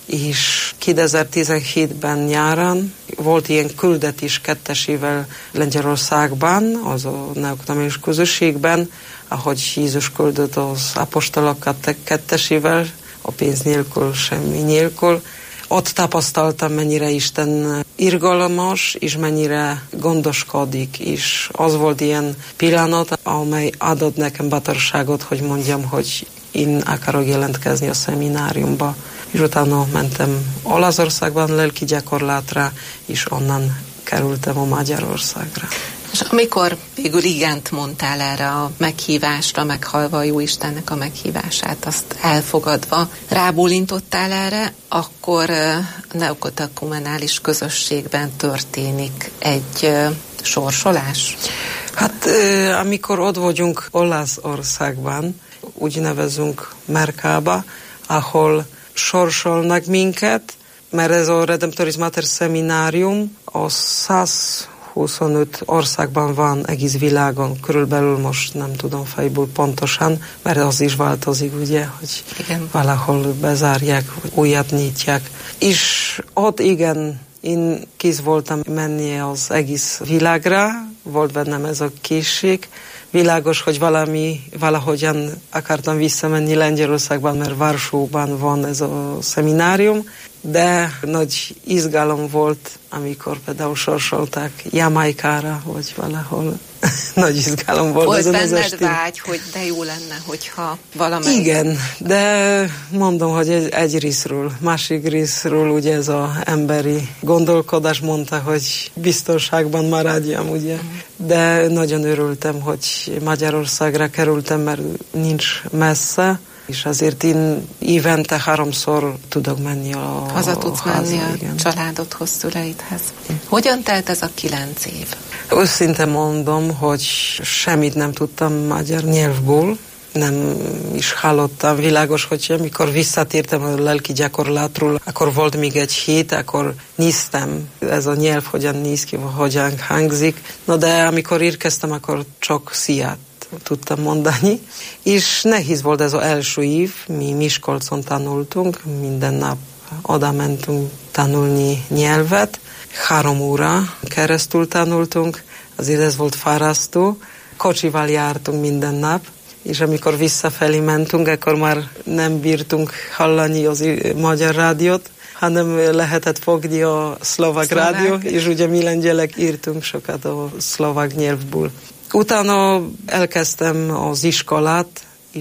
és kétezer-tizenhétben nyáron volt ilyen küldetés kettesével Lengyelországban, az a neoknomikus közösségben, ahogy Jézus küldött az apostolokat kettesével, a pénz nélkül, semmi nélkül. Ott tapasztaltam, mennyire Isten irgalmas, és mennyire gondoskodik, és az volt ilyen pillanat, amely adott nekem bátorságot, hogy mondjam, hogy én akarok jelentkezni a szemináriumba. És utána mentem Olaszországban lelki gyakorlatra, és onnan kerültem a Magyarországra. És amikor végül igent mondtál erre a meghívásra, meghallva a Jóistennek a meghívását, azt elfogadva, rábólintottál erre, akkor a neokatechumenális közösségben történik egy sorsolás? Hát amikor ott vagyunk Olaszországban, úgy nevezünk Merkába, ahol sorsolnak minket, mert ez a Redemptoris Mater szeminárium a száz huszonöt országban van egész világon, körülbelül most nem tudom fejből pontosan, mert az is változik, ugye, hogy igen, valahol bezárják, újat nyitják. És ott igen, én kész voltam menni az egész világra, volt bennem ez a készség. Világos, hogy valami, valahogyan akartam visszamenni Lengyelországban, mert Varsóban van ez a szeminárium, de nagy izgalom volt, amikor például sorsolták Jamaikára, vagy valahol. Nagy izgalom volt. Volt ezen benned az vágy, hogy de jó lenne, hogyha valamelyik... Igen, de mondom, hogy egy, egy részről, másik részről ugye ez az emberi gondolkodás mondta, hogy biztonságban maradjam, ugye. Mm. De nagyon örültem, hogy Magyarországra kerültem, mert nincs messze, és azért én évente háromszor tudok menni a Haza tudsz a menni háza, a igen. családodhoz, szüleidhez. Hogyan telt ez a kilenc év? Őszintén mondom, hogy semmit nem tudtam magyar nyelvből, nem is hallottam. Világos, hogy amikor visszatértem a lelki gyakorlatról, akkor volt még egy hét, akkor néztem ez a nyelv, hogyan néz ki, hogyan hangzik. No, de amikor érkeztem, akkor csak sziát tudtam mondani. És nehéz volt ez az első év, mi Miskolcon tanultunk, minden nap oda mentünk tanulni nyelvet. Három óra keresztül tanultunk, azért ez volt fárasztó. Kocsival jártunk minden nap, és amikor visszafelé mentünk, akkor már nem bírtunk hallani az magyar rádiót, hanem lehetett fogni a szlovák rádió, és ugye mi lengyelek írtunk sokat a szlovák nyelvből. Utána elkezdtem az iskolát,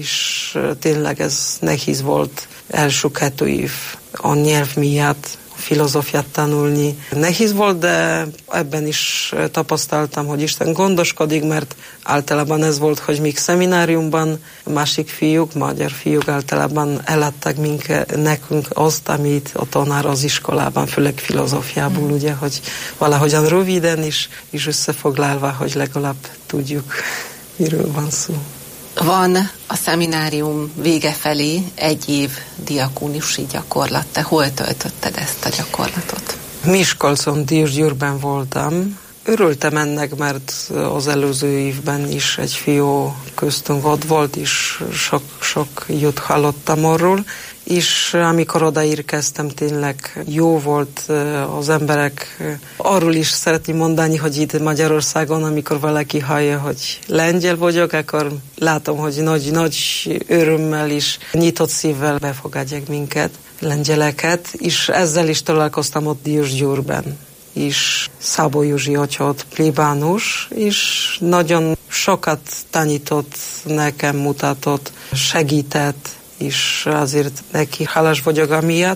és tényleg ez nehéz volt első kettő év a nyelv miatt, filozófiát tanulni. Nehéz volt, de ebben is tapasztaltam, hogy Isten gondoskodik, mert általában ez volt, hogy még szemináriumban másik fiúk, magyar fiúk általában eladtak minket, nekünk azt, amit a tanár az iskolában, főleg filozófiából, mm. ugye, hogy valahogyan röviden is, és összefoglalva, hogy legalább tudjuk, miről van szó. Van a szeminárium vége felé egy év diakónusi gyakorlat. Te hol töltötted ezt a gyakorlatot? Miskolcon, Diósgyőrben voltam. Örültem ennek, mert az előző évben is egy fiú köztünk ott volt, és sok-sok jót hallottam arról, és amikor odaérkeztem, tényleg jó volt az emberek. Arról is szeretném mondani, hogy itt Magyarországon, amikor valaki hallja, hogy lengyel vagyok, akkor látom, hogy nagy-nagy örömmel is, nyitott szívvel befogadják minket, lengyeleket, és ezzel is találkoztam ott Diósgyőrben. És Szabó Józsi atya ott plébános, és nagyon sokat tanított nekem, mutatott, segített, és azért neki hálás vagyok amiatt,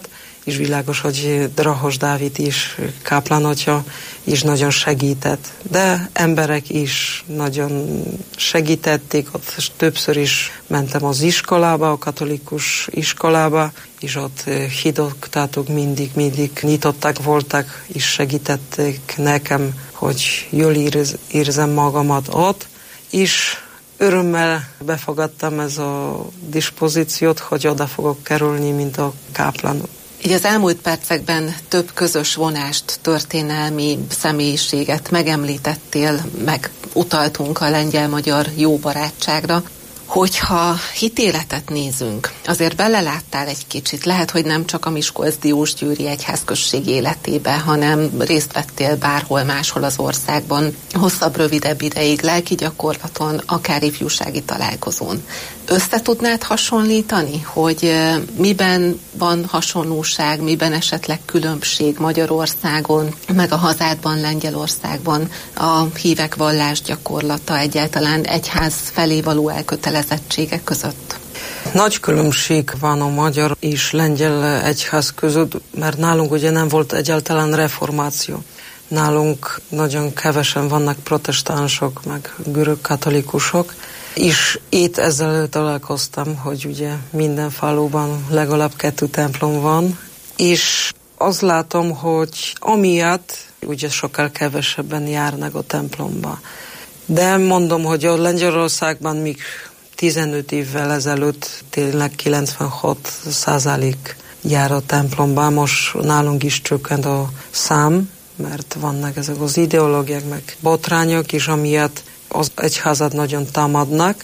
és világos, hogy Drahos Dávid is, káplánatja is nagyon segített. De emberek is nagyon segítették, ott többször is mentem az iskolába, a katolikus iskolába, és ott hídoktatók mindig, mindig nyitottak voltak, és segítették nekem, hogy jól érzem magamat ott, és örömmel befogadtam ez a dispozíciót, hogy oda fogok kerülni, mint a káplán. Így az elmúlt percekben több közös vonást, történelmi személyiséget megemlítettél, meg utaltunk a lengyel-magyar jó barátságra. Hogyha hitéletet nézünk, azért beleláttál egy kicsit, lehet, hogy nem csak a Miskolc-Diósgyőri egyházközség életébe, hanem részt vettél bárhol máshol az országban, hosszabb, rövidebb ideig lelki gyakorlaton, akár ifjúsági találkozón. Össze tudnád hasonlítani, hogy miben van hasonlóság, miben esetleg különbség Magyarországon, meg a hazádban, Lengyelországban a hívek vallásgyakorlata, egyáltalán egyház felé való elkötelezettsége között? Nagy különbség van a magyar és lengyel egyház között, mert nálunk ugye nem volt egyáltalán reformáció. Nálunk nagyon kevesen vannak protestánsok, meg görög katolikusok, és itt ezzel találkoztam, hogy ugye minden faluban legalább kettő templom van, és azt látom, hogy amiatt ugye sokkal kevesebben járnak a templomba. De mondom, hogy a Lengyelországban még tizenöt évvel ezelőtt tényleg kilencvenhat százalék jár a templomba, most nálunk is csökkent a szám, mert vannak ezek az ideológiák, meg botrányok, és amiatt az egyházat nagyon támadnak,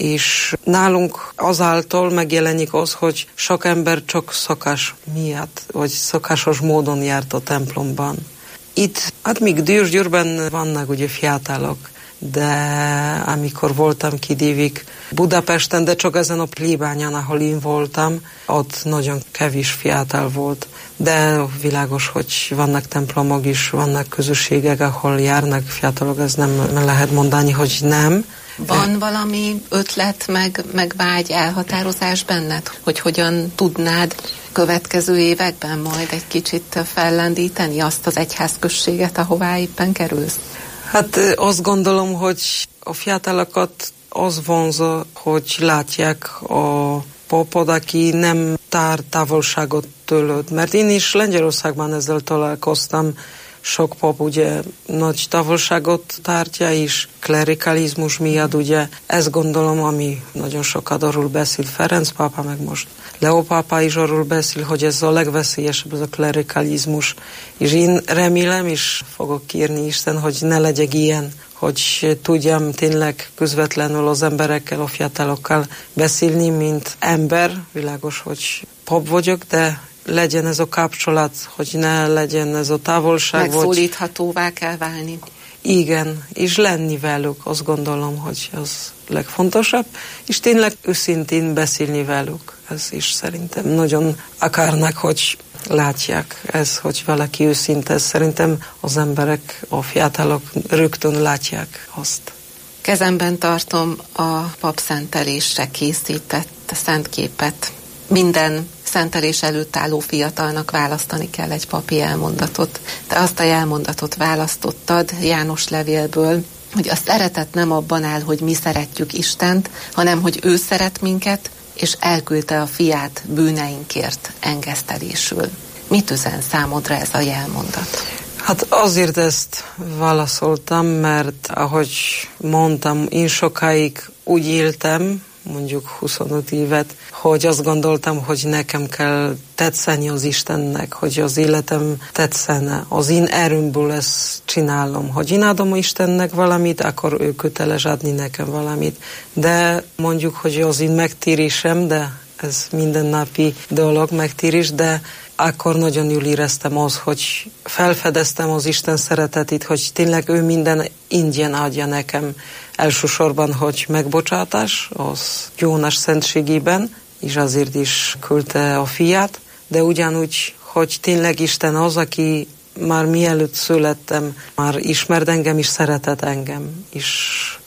és nálunk azáltal megjelenik az, hogy sok ember csak szokás miatt, vagy szokásos módon járt a templomban. Itt, hát még Diósgyőrben vannak ugye fiatalok, de amikor voltam két évig Budapesten, de csak ezen a plébányán, ahol én voltam, ott nagyon kevés fiatal volt. De világos, hogy vannak templomok is, vannak közösségek, ahol járnak fiatalok, ez nem lehet mondani, hogy nem. Van valami ötlet, meg, meg vágy, elhatározás benned, hogy hogyan tudnád következő években majd egy kicsit fellendíteni azt az egyházközséget, ahová éppen kerülsz? Hát azt gondolom, hogy a fiatalokat az vonza, hogy látják a papot, aki nem tár távolságot tőled. Mert én is Lengyelországban ezzel találkoztam, sok pap ugye nagy távolságot tártja, és klerikalizmus miatt ugye ezt gondolom, ami nagyon sokat arról beszél Ferenc pápa, meg most Leó pápa is arról beszél, hogy ez a legveszélyesebb, ez a klerikalizmus. És én remélem, és fogok kérni Isten, hogy ne legyek ilyen, hogy tudjam tényleg közvetlenül az emberekkel, a fiatalokkal beszélni, mint ember. Világos, hogy pap vagyok, de legyen ez a kapcsolat, hogy ne legyen ez a távolság. Megszólíthatóvá vagy... kell válni. Igen, és lenni velük, azt gondolom, hogy az legfontosabb, és tényleg őszintén beszélni velük. Ez is szerintem nagyon akarnak, hogy látják ez, hogy valaki őszinte. Szerintem az emberek, a fiatalok rögtön látják azt. Kezemben tartom a papszentelésre készített szentképet. Minden szentelés előtt álló fiatalnak választani kell egy papi elmondatot. Te azt a elmondatot választottad János levélből, hogy a szeretet nem abban áll, hogy mi szeretjük Istent, hanem hogy ő szeret minket, és elküldte a fiát bűneinkért engesztelésül. Mit üzen számodra ez a jelmondat? Hát azért ezt válaszoltam, mert ahogy mondtam, én sokáig úgy éltem, mondjuk huszonöt évet, hogy azt gondoltam, hogy nekem kell tetszeni az Istennek, hogy az életem tetszene. Az én erőmből ezt csinálom. Hogy én adom Istennek valamit, akkor ő köteles adni nekem valamit. De mondjuk, hogy az én megtérésem, de ez mindennapi dolog, megtérés, de akkor nagyon jól éreztem az, hogy felfedeztem az Isten szeretetét, hogy tényleg ő minden ingyen adja nekem. Elsősorban, hogy megbocsátás az Jónás szentségében, és azért is küldte a fiát, de ugyanúgy, hogy tényleg Isten az, aki már mielőtt születtem, már ismert engem, és szeretett engem, és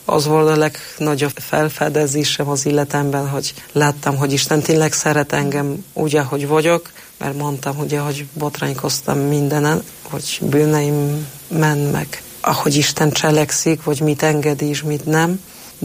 az volt a legnagyobb felfedezésem az életemben, hogy láttam, hogy Isten tényleg szeret engem úgy, ahogy vagyok, mert mondtam, ugye, hogy botránykoztam mindenen, hogy bűneim mennek, ahogy Isten cselekszik, vagy mit engedi és mit nem,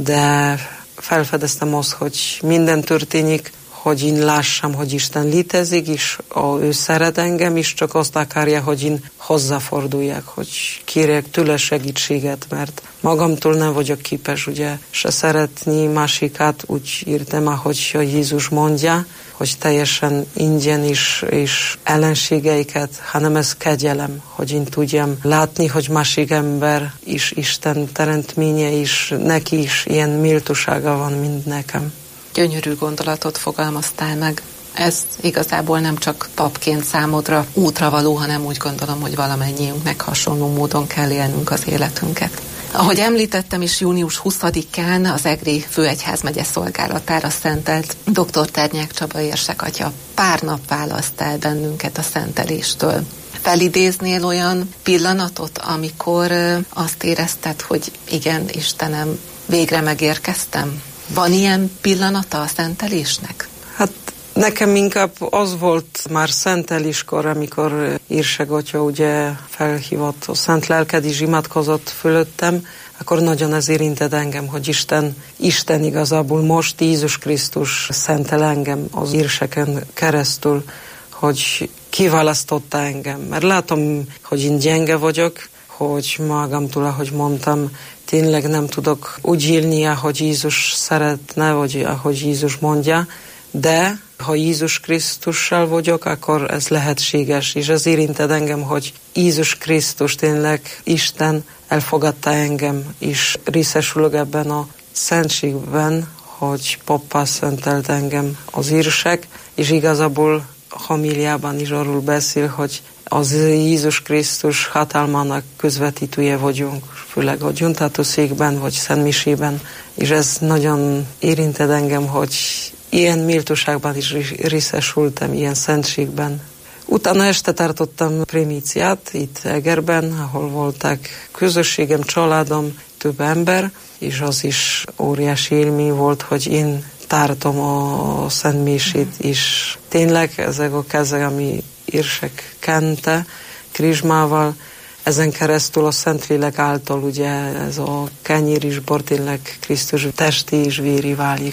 de felfedeztem azt, hogy minden történik, hogy én lássam, hogy Isten létezik, és ő szeret engem, és csak azt akarja, hogy én hozzáforduljak, hogy kérjek tőle segítséget, mert magamtól nem vagyok képes, ugye, se szeretni másikat, úgy írtam, ahogy Jézus mondja, hogy teljesen ingyen is, és ellenségeiket, hanem ez kegyelem, hogy én tudjam látni, hogy másik ember is Isten teremtménye, és neki is ilyen méltósága van, mint nekem. Gyönyörű gondolatot fogalmaztál meg. Ez igazából nem csak papként számodra útravaló, hanem úgy gondolom, hogy valamennyiünknek hasonló módon kell élnünk az életünket. Ahogy említettem is, június huszadikán az egri főegyházmegye szolgálatára szentelt dr. Ternyák Csaba érsekatya pár nap választ el bennünket a szenteléstől. Felidéznél olyan pillanatot, amikor azt érezted, hogy igen, Istenem, végre megérkeztem? Van ilyen pillanata a szentelésnek? Hát nekem inkább az volt már szenteléskor, amikor Érsekatya ugye felhívott a szent lelked és imádkozott fölöttem, akkor nagyon ez érintett engem, hogy Isten, Isten igazából most Jézus Krisztus szentel engem az érseken keresztül, hogy kiválasztotta engem. Mert látom, hogy én gyenge vagyok, hogy magamtól, ahogy mondtam, tényleg nem tudok úgy élni, ahogy Jézus szeretne, vagy ahogy Jézus mondja, de ha Jézus Krisztussal vagyok, akkor ez lehetséges, és ez érinted engem, hogy Jézus Krisztus tényleg Isten elfogadta engem, és részesülök ebben a szentségben, hogy Papa szentelt engem az érsek, és igazából a homíliában is arról beszél, hogy az Jézus Krisztus hatalmának közvetítője vagyunk, főleg a gyuntatószékben, vagy szentmisében, és ez nagyon érinted engem, hogy ilyen méltóságban is részesültem, ilyen szentségben. Utána este tartottam primíciát itt Egerben, ahol voltak közösségem, családom, több ember, és az is óriási élmény volt, hogy én tartom a szentmisét, és tényleg ezek a kezek, ami érsek kente, krizsmával, ezen keresztül a Szentlélek által ugye ez a kenyér és bor tényleg Krisztus testi és véri válik.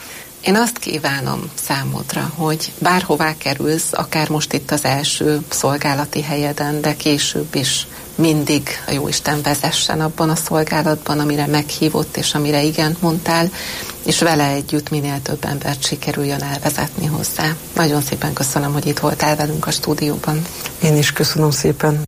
Én azt kívánom számodra, hogy bárhová kerülsz, akár most itt az első szolgálati helyeden, de később is mindig a Jóisten vezessen abban a szolgálatban, amire meghívott és amire igent mondtál, és vele együtt minél több embert sikerüljön elvezetni hozzá. Nagyon szépen köszönöm, hogy itt voltál velünk a stúdióban. Én is köszönöm szépen.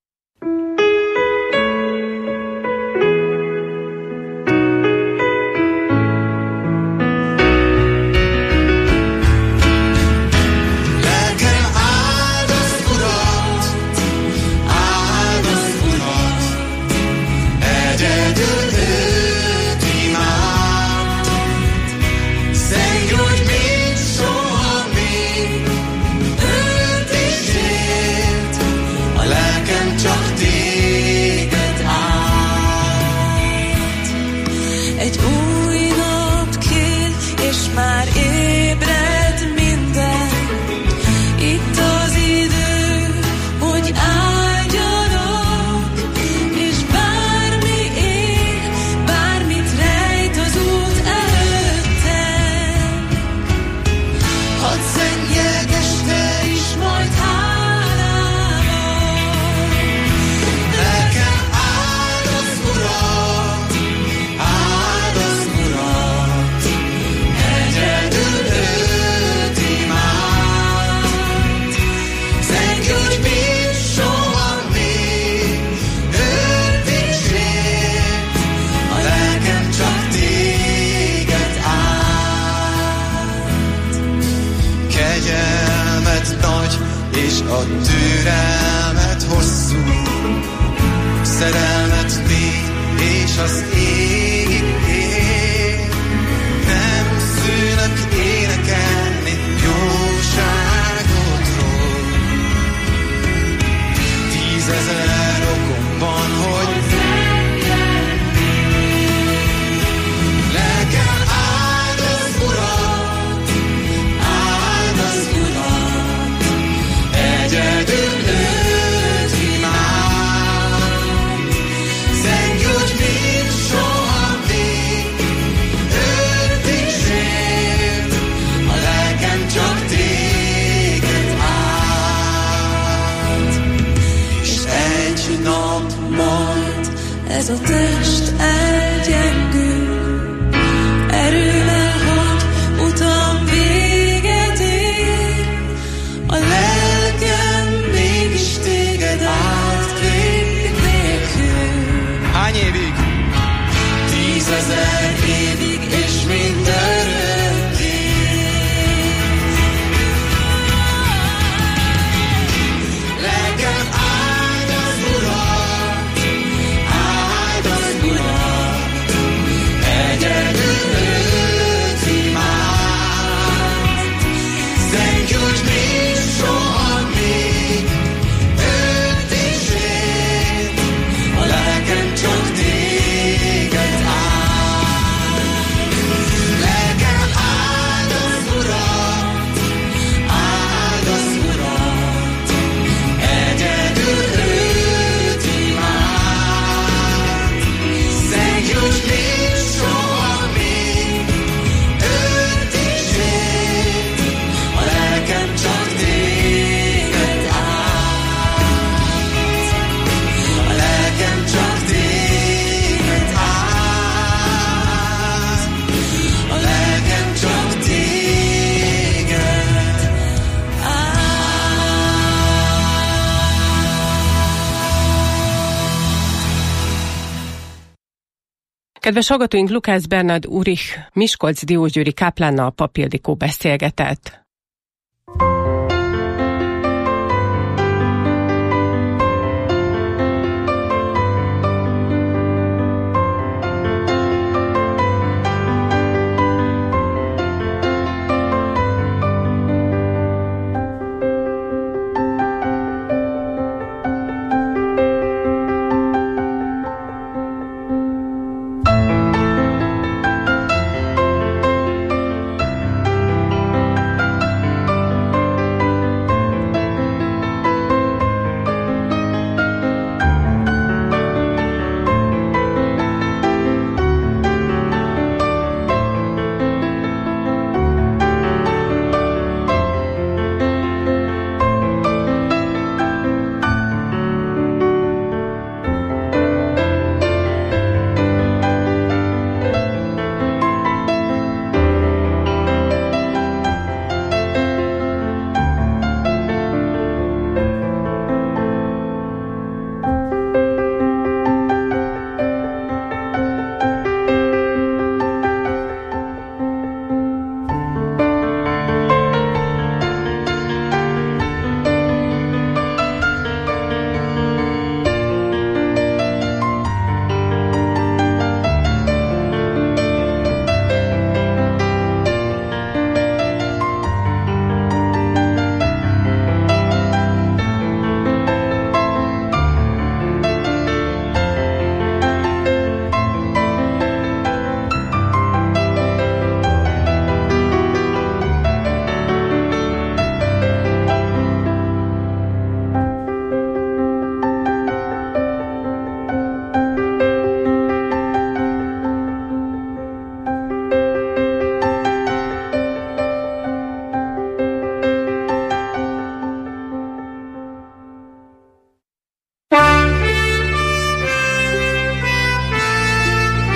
A türelmet hosszú, szerelmet mély, és az ég ég. Nem szűnök énekelni jóságodról. Tízezer okom van, hogy ez a test elgyengül, erővel hat, utam véget ér, a lelkem mégis téged átkép nélkül. Hány évig? Tízezer évig, és mindörökké. Lelkem áld az Urat, áld az Urat, egyedül őt imád. Szent György még soha még őt is élt, a lelkem csak téged áld. Lelkem áld az Urat, áld az Urat, egyedül őt imád. Szent György még soha még őt is élt, a lelkem csak téged áld. A lelkem csak téged áld. A lelkem csak téged Kedves hallgatóink, Lukács Bernard Ulrich Miskolc Diósgyőri káplánnal Pap Ildikó beszélgetett.